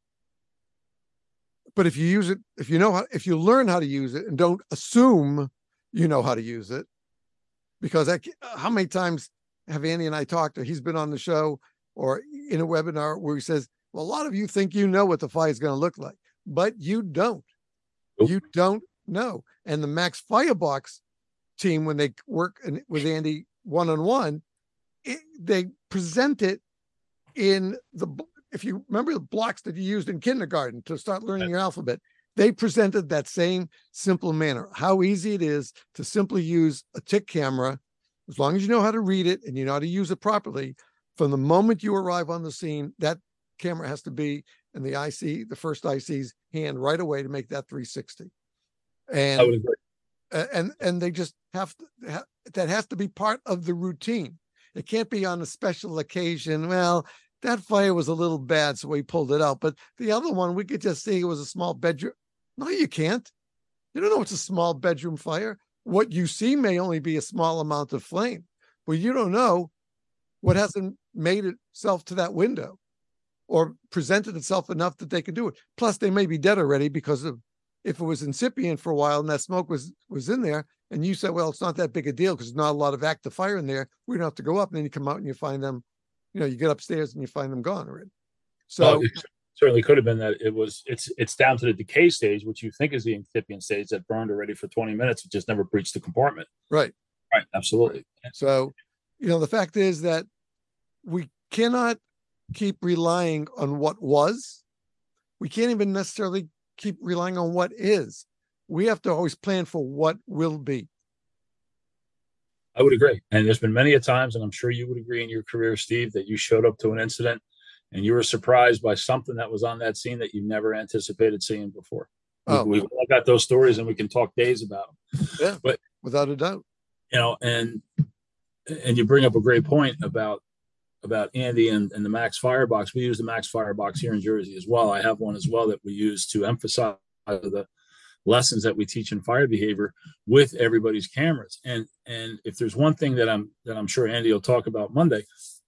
S2: But if you use it, if you learn how to use it and don't assume you know how to use it, because how many times have Andy and I talked, or he's been on the show or in a webinar where he says, well, a lot of you think you know what the fire is going to look like, but you don't. Nope. You don't know. And the Max Firebox team, when they work with Andy one-on-one, they present it in if you remember the blocks that you used in kindergarten to start learning your alphabet, they presented that same simple manner, how easy it is to simply use a tick camera, as long as you know how to read it and you know how to use it properly. From the moment you arrive on the scene, that camera has to be in the first IC's hand right away to make that 360. And I would agree. And they just have to, that has to be part of the routine. It can't be on a special occasion. Well, that fire was a little bad, so we pulled it out. But the other one, we could just see it was a small bedroom. No, you can't. You don't know it's a small bedroom fire. What you see may only be a small amount of flame, but you don't know what hasn't made itself to that window or presented itself enough that they could do it. Plus, they may be dead already because of, if it was incipient for a while and that smoke was in there, and you said, well, it's not that big a deal because there's not a lot of active fire in there, we don't have to go up. And then you come out and you find them, you get upstairs and you find them gone already. So
S3: it certainly could have been that it's down to the decay stage, which you think is the incipient stage that burned already for 20 minutes. It just never breached the compartment.
S2: Right.
S3: Right. Absolutely.
S2: So, the fact is that we cannot keep relying on what was. We can't even necessarily keep relying on what is. We have to always plan for what will be.
S3: I would agree. And there's been many a times, and I'm sure you would agree in your career, Steve, that you showed up to an incident and you were surprised by something that was on that scene that you never anticipated seeing before.
S2: Oh,
S3: We've all got those stories, and we can talk days about them.
S2: yeah,
S3: But
S2: without a doubt.
S3: and you bring up a great point about Andy and the Max Firebox. We use the Max Firebox here in Jersey as well. I have one as well that we use to emphasize the lessons that we teach in fire behavior with everybody's cameras. And if there's one thing that I'm sure Andy will talk about Monday,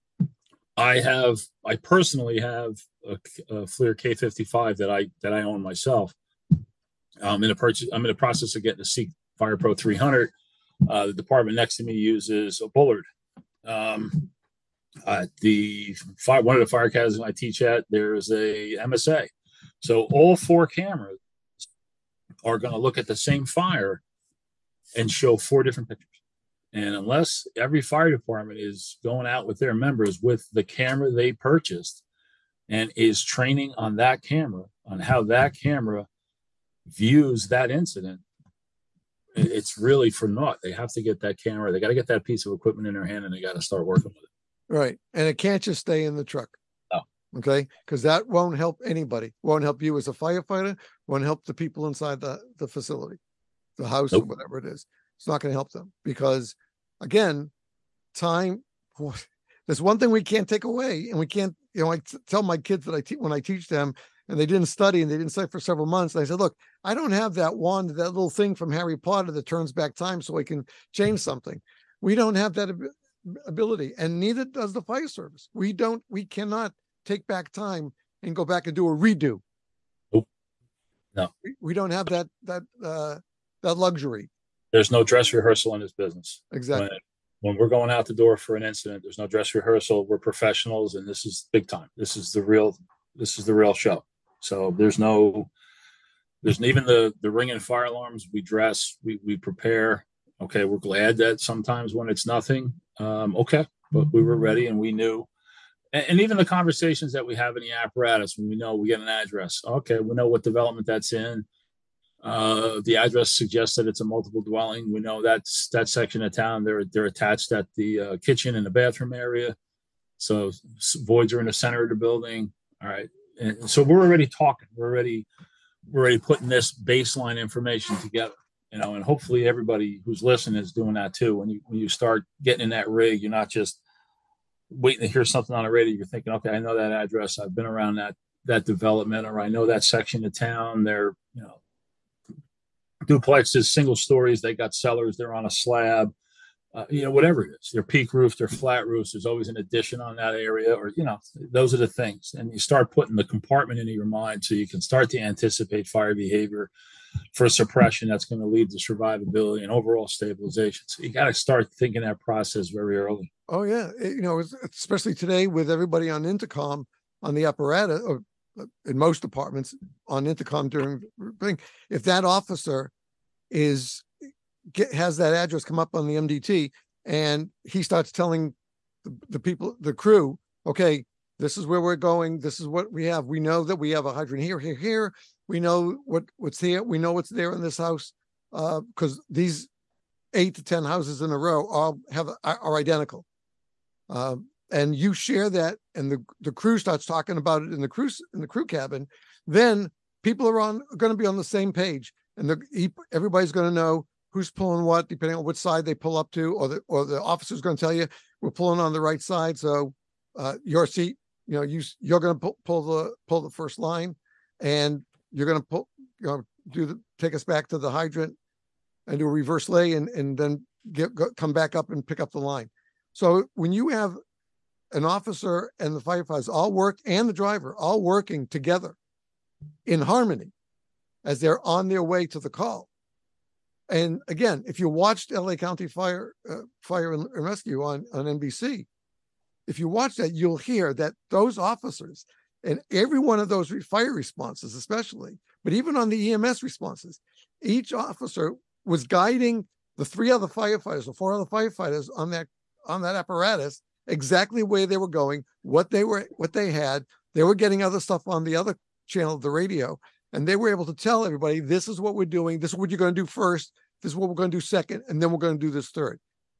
S3: I personally have a FLIR K55 that I own myself. I'm in the process of getting a Seek Fire Pro 300. The department next to me uses a Bullard. One of the fire academies I teach at, there's a MSA. So all 4 cameras are going to look at the same fire and show 4 different pictures. And unless every fire department is going out with their members with the camera they purchased and is training on that camera, on how that camera views that incident, it's really for naught. They have to get that camera. They got to get that piece of equipment in their hand, and they got to start working with it.
S2: Right. And it can't just stay in the truck.
S3: No.
S2: Okay. Because that won't help anybody. Won't help you as a firefighter. Won't help the people inside the facility, the house,
S3: Nope.
S2: or whatever it is. It's not going to help them because, again, time. There's one thing we can't take away, and we can't. I tell my kids that when I teach them, and they didn't study and they didn't study for several months. And I said, look, I don't have that wand, that little thing from Harry Potter that turns back time so I can change something. We don't have that ability, and neither does the fire service. We cannot take back time and go back and do a redo.
S3: Nope. No,
S2: we don't have that luxury.
S3: There's no dress rehearsal in this business.
S2: Exactly.
S3: When we're going out the door for an incident, there's no dress rehearsal. We're professionals, and this is big time. This is the real show. So there's even the ring and fire alarms. We dress, we prepare. Okay, we're glad that sometimes when it's nothing, okay, but we were ready and we knew. And even the conversations that we have in the apparatus, when we know we get an address, okay, we know what development that's in. The address suggests that it's a multiple dwelling. We know that's that section of town. They're attached at the kitchen and the bathroom area. So voids are in the center of the building. All right. And so we're already talking. We're already putting this baseline information together. And hopefully everybody who's listening is doing that too. When you start getting in that rig, you're not just waiting to hear something on the radio. You're thinking, okay, I know that address. I've been around that development, or I know that section of town. They're, duplexes, single stories. They got cellars. They're on a slab. Whatever it is, they're peak roofs, they're flat roofs. There's always an addition on that area, or, those are the things. And you start putting the compartment into your mind so you can start to anticipate fire behavior for suppression that's going to lead to survivability and overall stabilization. So you got to start thinking that process very early.
S2: Oh yeah. Especially today with everybody on intercom on the apparatus, or in most departments on intercom during thing, if that officer has that address come up on the MDT and he starts telling the people, the crew, okay, this is where we're going. This is what we have. We know that we have a hydrant here. We know what's here. We know what's there in this house. Because these 8 to 10 houses in a row are identical. And you share that, and the crew starts talking about it in the crew cabin. Then people are going to be on the same page, and everybody's going to know who's pulling what, depending on which side they pull up to, or the officer's going to tell you we're pulling on the right side. So your seat, you're going to pull the first line, and you're going to take us back to the hydrant and do a reverse lay, and then come back up and pick up the line. So when you have an officer and the firefighters and the driver all working together in harmony as they're on their way to the call. And again, if you watched LA County Fire and Rescue on NBC, if you watch that, you'll hear that those officers and every one of those fire responses, especially, but even on the EMS responses, each officer was guiding the 3 other firefighters or 4 other firefighters on that apparatus exactly where they were going, what they had. They were getting other stuff on the other channel of the radio, and they were able to tell everybody, this is what we're doing. This is what you're going to do first. This is what we're going to do second. And then we're going to do this third.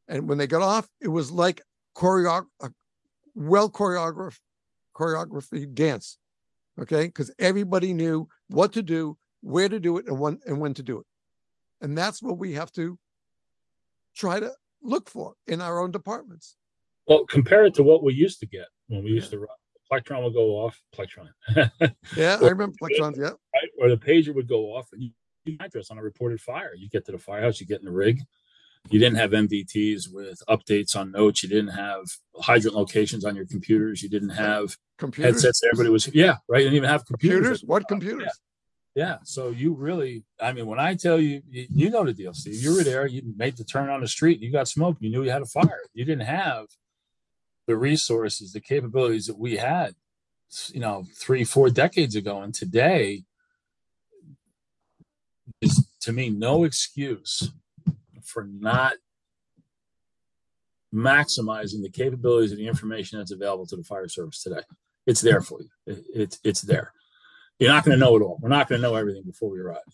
S2: And when they got off, it was like a well choreography dance. Okay. Because everybody knew what to do, where to do it, and when to do it. And that's what we have to try to look for in our own departments.
S3: Well, compare it to what we used to get when we used to run. Plectron would go off. Plectron.
S2: Yeah, I remember Plectrons. Yeah.
S3: Right? Or the pager would go off, and you address on a reported fire. You get to the firehouse, you get in the rig. You didn't have MDTs with updates on notes. You didn't have hydrant locations on your computers. You didn't have headsets. Everybody was, right. You didn't even have computers.
S2: What computers?
S3: Yeah. So you really, I mean, when I tell you, you know the deal, Steve. You were there. You made the turn on the street. You got smoke. You knew you had a fire. You didn't have the resources, the capabilities that we had, 3-4 decades ago. And today is, to me, no excuse for not maximizing the capabilities and the information that's available to the fire service today. It's there for you. It's there. You're not going to know it all. We're not going to know everything before we arrive,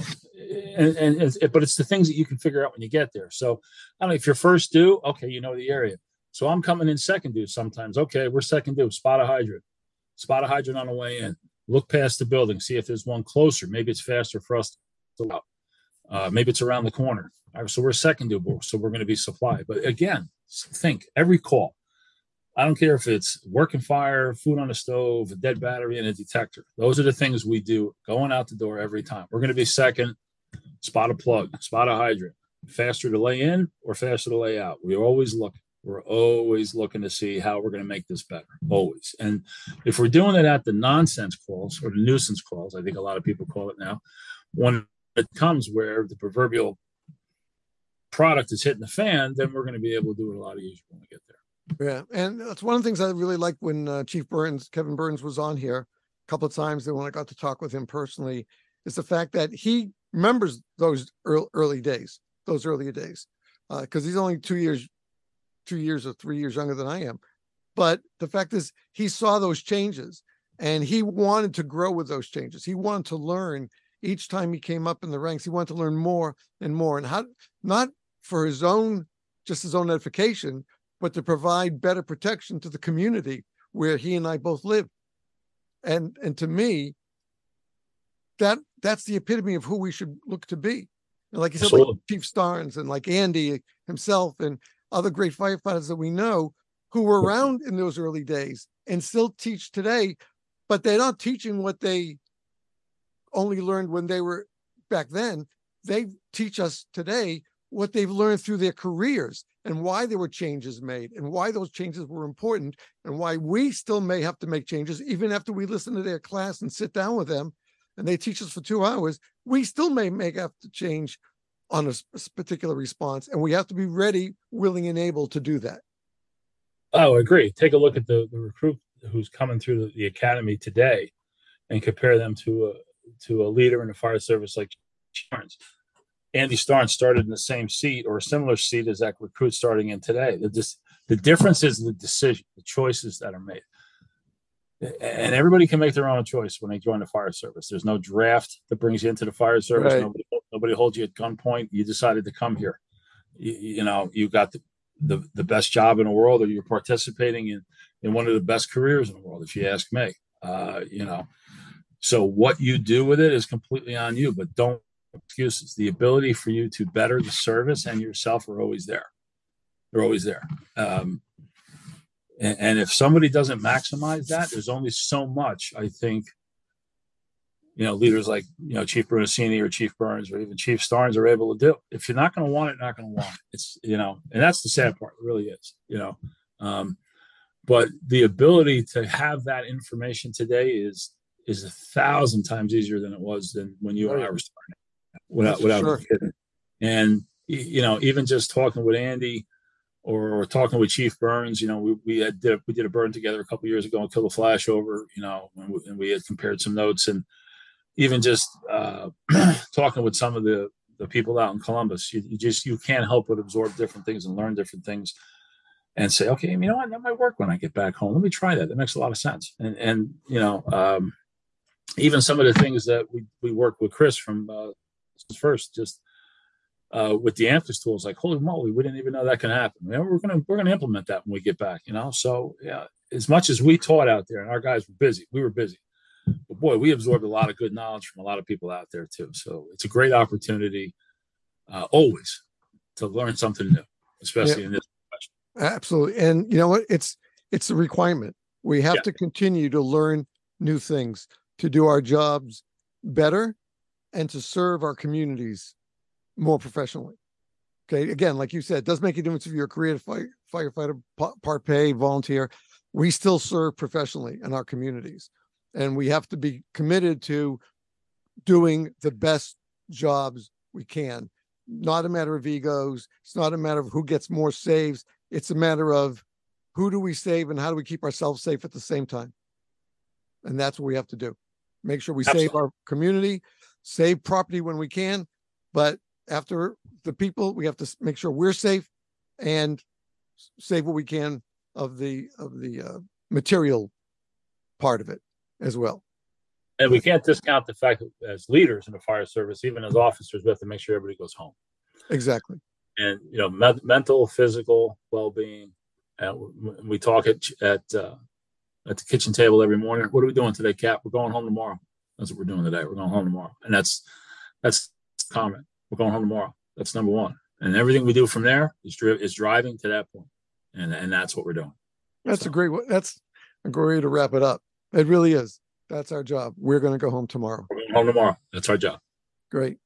S3: but it's the things that you can figure out when you get there. So I don't know if you're first due, okay, you know the area. So I'm coming in second due sometimes. Okay, we're second due. Spot a hydrant on the way in. Look past the building, see if there's one closer. Maybe it's faster for us to go out. Maybe it's around the corner. All right, so we're second due, so we're going to be supplied. But again, think every call. I don't care if it's working fire, food on the stove, a dead battery, and a detector. Those are the things we do going out the door every time. We're going to be second, spot a plug, spot a hydrant. Faster to lay in or faster to lay out. We're always looking to see how we're going to make this better, always. And if we're doing it at the nonsense calls or the nuisance calls, I think a lot of people call it now, when it comes where the proverbial product is hitting the fan, then we're going to be able to do it a lot easier when we get there.
S2: Yeah, and that's one of the things I really liked when Chief Burns, Kevin Burns, was on here a couple of times, and when I got to talk with him personally, is the fact that he remembers those earlier days, because he's only 2 years or 3 years younger than I am. But the fact is, he saw those changes, and he wanted to grow with those changes. He wanted to learn each time he came up in the ranks. He wanted to learn more and more, and how, not for his own edification, but to provide better protection to the community where he and I both live. And to me, that's the epitome of who we should look to be. And like you said, like Chief Starnes and like Andy himself and other great firefighters that we know who were around in those early days and still teach today, but they're not teaching what they only learned when they were back then. They teach us today what they've learned through their careers and why there were changes made and why those changes were important and why we still may have to make changes even after we listen to their class and sit down with them and they teach us for 2 hours. We still may have to change on a particular response, and we have to be ready, willing, and able to do that.
S3: Oh, I agree. Take a look at the recruit who's coming through the academy today and compare them to a leader in the fire service like Starnes. Andy Starnes started in the same seat or a similar seat as that recruit starting in today. The difference is the decision, the choices that are made. And everybody can make their own choice when they join the fire service. There's no draft that brings you into the fire service. Right. Nobody holds you at gunpoint. You decided to come here. You got the best job in the world, or you're participating in one of the best careers in the world, if you ask me. So what you do with it is completely on you, but don't excuses. The ability for you to better the service and yourself are always there. They're always there. And if somebody doesn't maximize that, there's only so much, I think, leaders like, Chief Brunacini or Chief Burns or even Chief Starnes are able to do. If you're not going to want it, not going to want it. It's, and that's the sad part. It really is, but the ability to have that information today is 1,000 times easier than it was than when you and I were starting. Without sure. Kidding. And even just talking with Andy or talking with Chief Burns, we did a burn together a couple of years ago and Kill the Flash over, and we had compared some notes, and even just talking with some of the people out in Columbus, you can't help but absorb different things and learn different things and say, okay, you know what, that might work when I get back home. Let me try that. That makes a lot of sense. And even some of the things that we work with Chris from first, just with the Amphis tools, like, holy moly, we didn't even know that can happen. We're gonna implement that when we get back, So yeah, as much as we taught out there and our guys were busy, we were busy. But boy, we absorbed a lot of good knowledge from a lot of people out there too. So it's a great opportunity always to learn something new, especially in this profession.
S2: Absolutely. And you know what? It's a requirement. We have to continue to learn new things to do our jobs better and to serve our communities more professionally. Okay. Again, like you said, it does make a difference if you're a creative firefighter, part pay, volunteer. We still serve professionally in our communities. And we have to be committed to doing the best jobs we can. Not a matter of egos. It's not a matter of who gets more saves. It's a matter of who do we save and how do we keep ourselves safe at the same time. And that's what we have to do. Make sure we save our community, save property when we can. But after the people, we have to make sure we're safe and save what we can of the material part of it as well.
S3: And we can't discount the fact that as leaders in the fire service, even as officers, we have to make sure everybody goes home.
S2: Exactly.
S3: And mental, physical well-being. We talk at the kitchen table every morning. What are we doing today, Cap? We're going home tomorrow. That's what we're doing today. We're going home tomorrow, and that's common. We're going home tomorrow. That's number one. And everything we do from there is driving to that point, and that's what we're doing.
S2: That's a great way to wrap it up. It really is. That's our job. We're going to go home tomorrow.
S3: We're going home tomorrow. That's our job.
S2: Great.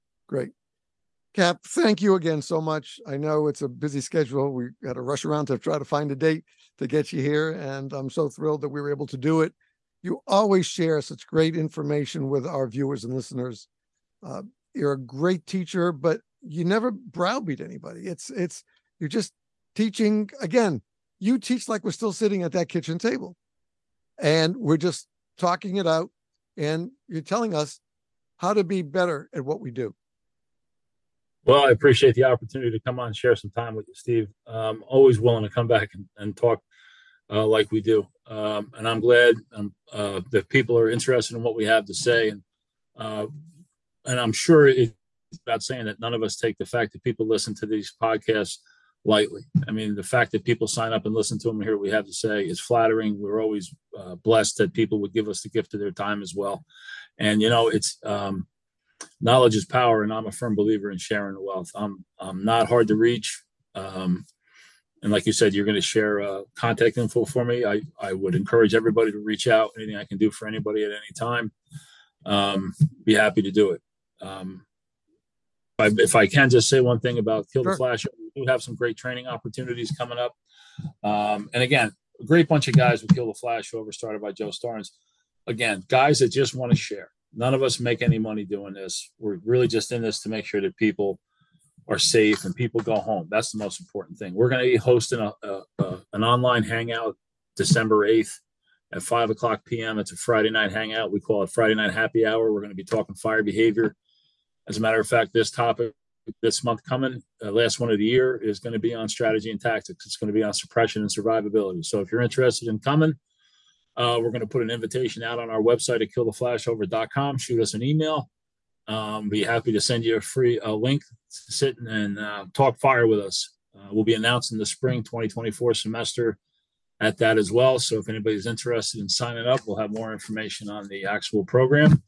S2: Cap, thank you again so much. I know it's a busy schedule. We got to rush around to try to find a date to get you here. And I'm so thrilled that we were able to do it. You always share such great information with our viewers and listeners. You're a great teacher, but you never browbeat anybody. You're just teaching. Again, you teach like we're still sitting at that kitchen table and we're just talking it out, and you're telling us how to be better at what we do.
S3: Well, I appreciate the opportunity to come on and share some time with you, Steve. I'm always willing to come back and talk like we do. And I'm glad that people are interested in what we have to say. And I'm sure it's about saying that none of us take the fact that people listen to these podcasts lightly. I mean, the fact that people sign up and listen to them and hear what we have to say is flattering. We're always blessed that people would give us the gift of their time as well. And, it's knowledge is power, and I'm a firm believer in sharing the wealth. I'm not hard to reach. And like you said, you're going to share contact info for me. I would encourage everybody to reach out. Anything I can do for anybody at any time, be happy to do it. If I can just say one thing about Kill the Flash, we do have some great training opportunities coming up. And again, a great bunch of guys with Kill the Flash over, started by Joe Starnes. Again, guys that just want to share. None of us make any money doing this. We're really just in this to make sure that people are safe and people go home. That's the most important thing. We're going to be hosting an online hangout December 8th at 5:00 p.m. It's a Friday night hangout. We call it Friday Night Happy Hour. We're going to be talking fire behavior. As a matter of fact, this topic this month coming, last one of the year, is going to be on strategy and tactics. It's going to be on suppression and survivability. So if you're interested in coming, we're going to put an invitation out on our website at killtheflashover.com. Shoot us an email. Be happy to send you a free link to sit and talk fire with us. We'll be announcing the spring 2024 semester at that as well. So if anybody's interested in signing up, we'll have more information on the actual program.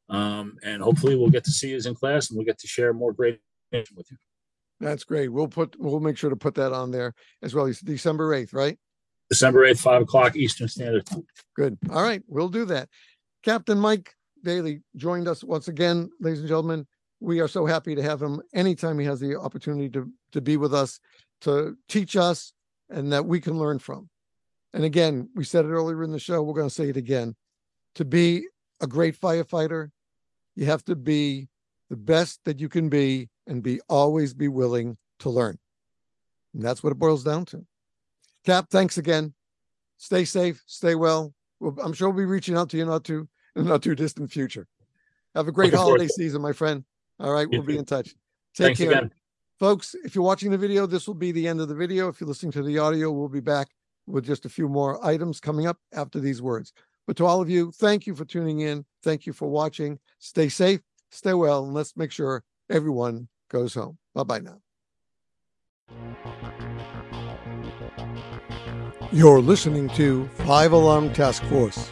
S3: And hopefully we'll get to see you in class and we'll get to share more great information with you.
S2: That's great. We'll make sure to put that on there as well. It's December 8th, right?
S3: December 8th, 5:00 Eastern Standard Time.
S2: Good. All right. We'll do that. Captain Mike Daly joined us once again, ladies and gentlemen. We are so happy to have him anytime he has the opportunity to be with us, to teach us, and that we can learn from. And again, we said it earlier in the show, we're going to say it again. To be a great firefighter, you have to be the best that you can be and always be willing to learn. And that's what it boils down to. Cap, thanks again. Stay safe, stay well. I'm sure we'll be reaching out to you in the not too distant future. Have a great holiday season, my friend. All right, we'll be in touch. Take care. Again. Folks, if you're watching the video, this will be the end of the video. If you're listening to the audio, we'll be back with just a few more items coming up after these words. But to all of you, thank you for tuning in. Thank you for watching. Stay safe, stay well, and let's make sure everyone goes home. Bye-bye now. You're listening to 5 Alarm Task Force.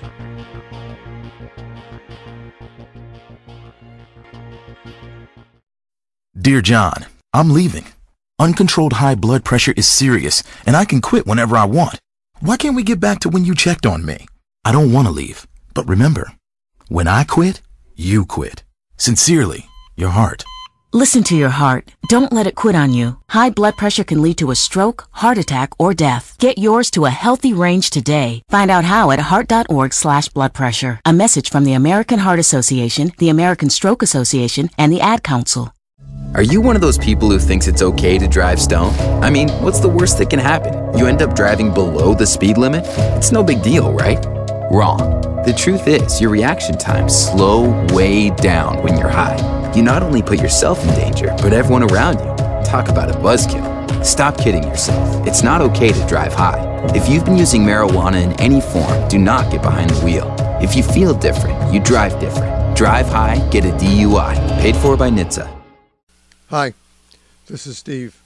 S5: Dear John, I'm leaving. Uncontrolled high blood pressure is serious, and I can quit whenever I want. Why can't we get back to when you checked on me? I don't want to leave, but remember, when I quit, you quit. Sincerely, your heart.
S6: Listen to your heart. Don't let it quit on you. High blood pressure can lead to a stroke, heart attack, or death. Get yours to a healthy range today. Find out how at heart.org/blood pressure. A message from the American Heart Association, the American Stroke Association, and the Ad Council.
S7: Are you one of those people who thinks it's okay to drive stoned? I mean, what's the worst that can happen? You end up driving below the speed limit? It's no big deal, right? Wrong. The truth is, your reaction times slow way down when you're high. You not only put yourself in danger, but everyone around you. Talk about a buzzkill. Stop kidding yourself. It's not okay to drive high. If you've been using marijuana in any form, do not get behind the wheel. If you feel different, you drive different. Drive high, get a DUI. Paid for by NHTSA.
S2: Hi, this is Steve.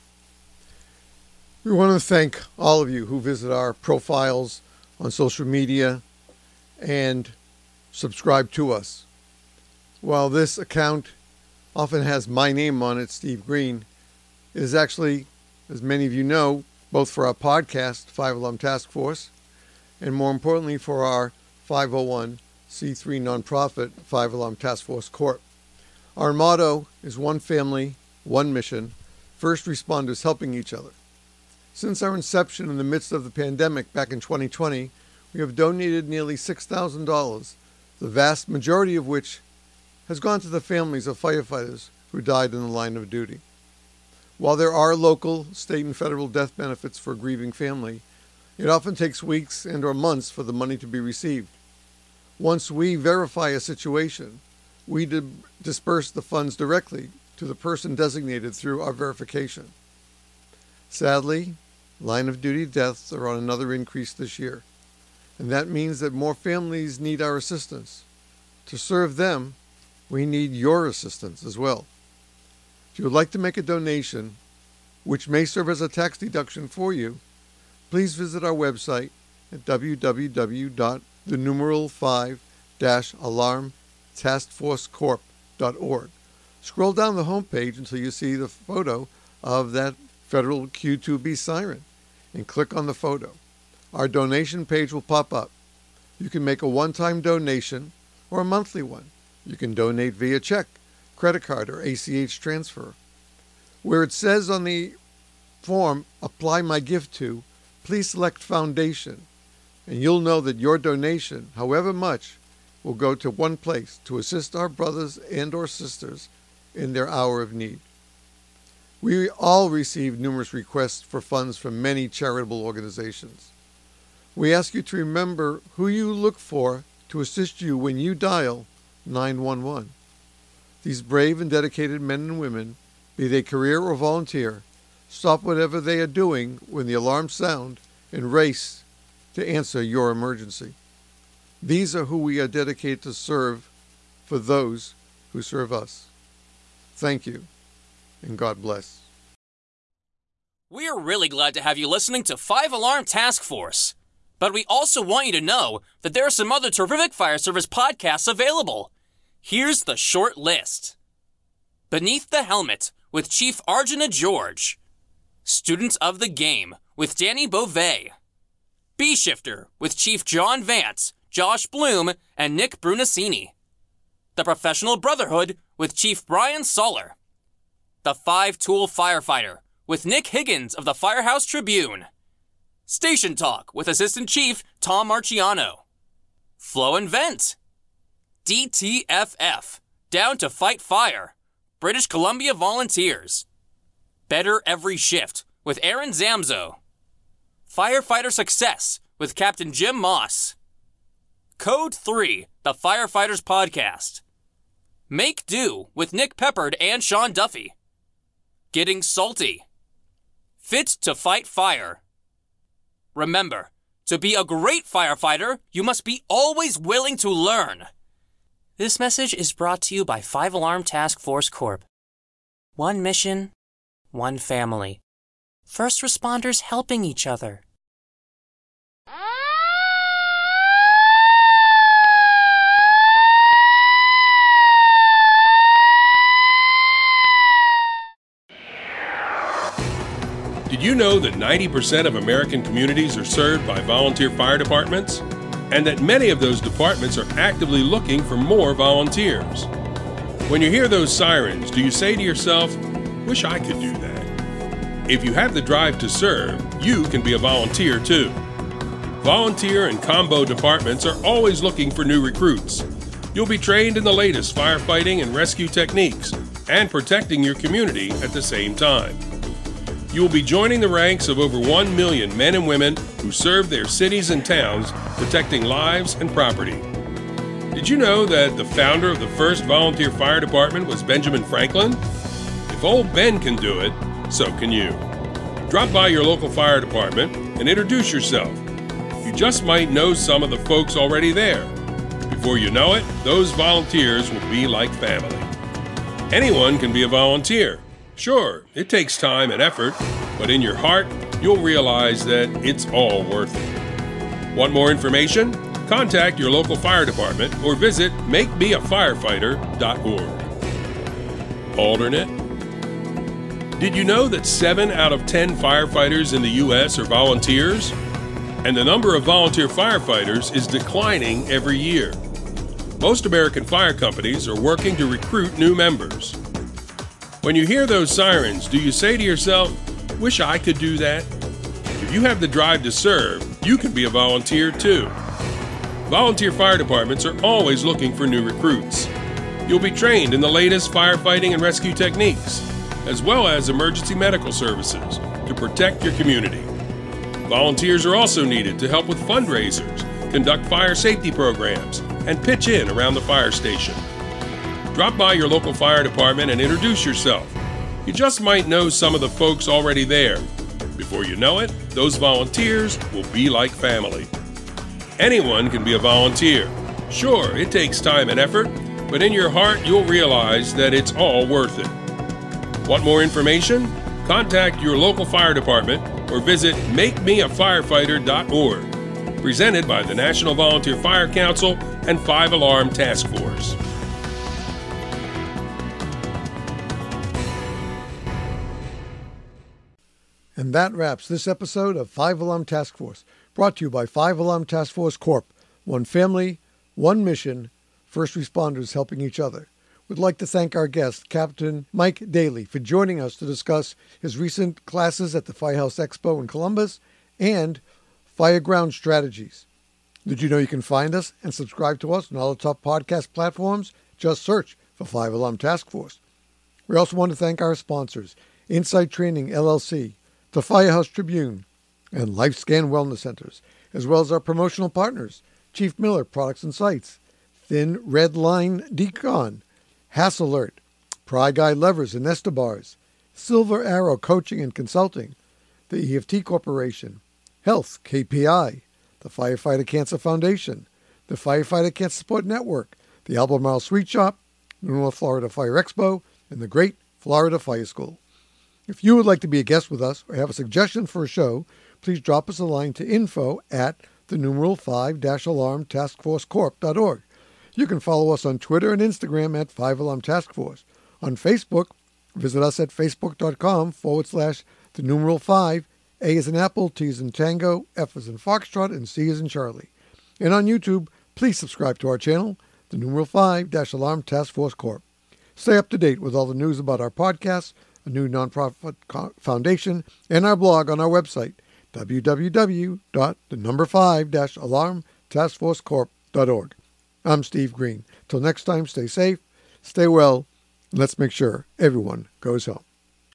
S2: We want to thank all of you who visit our profiles on social media and subscribe to us. While this account often has my name on it, Steve Green, it is actually, as many of you know, both for our podcast, 5 Alarm Task Force, and more importantly for our 501c3 nonprofit, 5 Alarm Task Force Corp. Our motto is one family, one mission, first responders helping each other. Since our inception in the midst of the pandemic back in 2020, we have donated nearly $6,000, the vast majority of which has gone to the families of firefighters who died in the line of duty. While there are local, state, and federal death benefits for a grieving family, it often takes weeks and or months for the money to be received. Once we verify a situation, we disperse the funds directly to the person designated through our verification. Sadly, line of duty deaths are on another increase this year, and that means that more families need our assistance. To serve them, we need your assistance as well. If you would like to make a donation, which may serve as a tax deduction for you, please visit our website at www.the5-alarm-taskforcecorp.org. Scroll down the homepage until you see the photo of that federal Q2B siren and click on the photo. Our donation page will pop up. You can make a one-time donation or a monthly one. You can donate via check, credit card, or ACH transfer. Where it says on the form, apply my gift to, please select foundation, and you'll know that your donation, however much, will go to one place to assist our brothers and or sisters in their hour of need. We all receive numerous requests for funds from many charitable organizations. We ask you to remember who you look for to assist you when you dial 911. These brave and dedicated men and women, be they career or volunteer, stop whatever they are doing when the alarms sound and race to answer your emergency. These are who we are dedicated to serve for those who serve us. Thank you, and God bless.
S8: We're really glad to have you listening to 5 Alarm Task Force. But we also want you to know that there are some other terrific fire service podcasts available. Here's the short list. Beneath the Helmet with Chief Arjuna George. Students of the Game with Danny Beauvais. B-Shifter with Chief John Vance, Josh Bloom, and Nick Brunacini. The Professional Brotherhood with Chief Brian Soller. The 5-Tool Firefighter with Nick Higgins of the Firehouse Tribune. Station Talk with Assistant Chief Tom Marciano. Flow and Vent. DTFF, Down to Fight Fire, British Columbia Volunteers. Better Every Shift with Aaron Zamzo. Firefighter Success with Captain Jim Moss. Code 3, the Firefighters Podcast. Make Do with Nick Peppard and Sean Duffy. Getting Salty. Fit to Fight Fire. Remember, to be a great firefighter, you must be always willing to learn. This message is brought to you by 5 Alarm Task Force Corp. one mission, one family. First responders helping each other.
S1: Did you know that 90% of American communities are served by volunteer fire departments? And that many of those departments are actively looking for more volunteers? When you hear those sirens, do you say to yourself, "Wish I could do that"? If you have the drive to serve, you can be a volunteer too. Volunteer and combo departments are always looking for new recruits. You'll be trained in the latest firefighting and rescue techniques and protecting your community at the same time. You will be joining the ranks of over 1 million men and women who serve their cities and towns, protecting lives and property. Did you know that the founder of the first volunteer fire department was Benjamin Franklin? If old Ben can do it, so can you. Drop by your local fire department and introduce yourself. You just might know some of the folks already there. Before you know it, those volunteers will be like family. Anyone can be a volunteer. Sure, it takes time and effort, but in your heart, you'll realize that it's all worth it. Want more information? Contact your local fire department or visit makemeafirefighter.org. Alternate. Did you know that 7 out of 10 firefighters in the U.S. are volunteers? And the number of volunteer firefighters is declining every year. Most American fire companies are working to recruit new members. When you hear those sirens, do you say to yourself, "Wish I could do that"? If you have the drive to serve, you can be a volunteer too. Volunteer fire departments are always looking for new recruits. You'll be trained in the latest firefighting and rescue techniques, as well as emergency medical services to protect your community. Volunteers are also needed to help with fundraisers, conduct fire safety programs, and pitch in around the fire station. Drop by your local fire department and introduce yourself. You just might know some of the folks already there. Before you know it, those volunteers will be like family. Anyone can be a volunteer. Sure, it takes time and effort, but in your heart, you'll realize that it's all worth it. Want more information? Contact your local fire department or visit makemeafirefighter.org. Presented by the National Volunteer Fire Council and 5 Alarm Task Force.
S2: And that wraps this episode of 5 Alarm Task Force, brought to you by 5 Alarm Task Force Corp. One family, one mission, first responders helping each other. We'd like to thank our guest, Captain Mike Daly, for joining us to discuss his recent classes at the Firehouse Expo in Columbus and Fireground Strategies. Did you know you can find us and subscribe to us on all the top podcast platforms? Just search for 5 Alarm Task Force. We also want to thank our sponsors, Insight Training LLC, the Firehouse Tribune, and LifeScan Wellness Centers, as well as our promotional partners, Chief Miller Products and Sites, Thin Red Line Decon, Hassalert, Pry Guy Levers and Nesta Bars, Silver Arrow Coaching and Consulting, the EFT Corporation, Health KPI, the Firefighter Cancer Foundation, the Firefighter Cancer Support Network, the Albemarle Sweet Shop, the North Florida Fire Expo, and the Great Florida Fire School. If you would like to be a guest with us or have a suggestion for a show, please drop us a line to info@5-alarmtaskforcecorp.org. You can follow us on Twitter and Instagram at 5 Alarm Task Force. On Facebook, visit us at facebook.com/5, A as in Apple, T as in Tango, F as in Foxtrot, and C as in Charlie. And on YouTube, please subscribe to our channel, 5-Alarm Task Force Corp. Stay up to date with all the news about our podcasts, a new nonprofit foundation, and our blog on our website, www.5-alarmtaskforcecorp.org. I'm Steve Green. Till next time, stay safe, stay well, and let's make sure everyone goes home.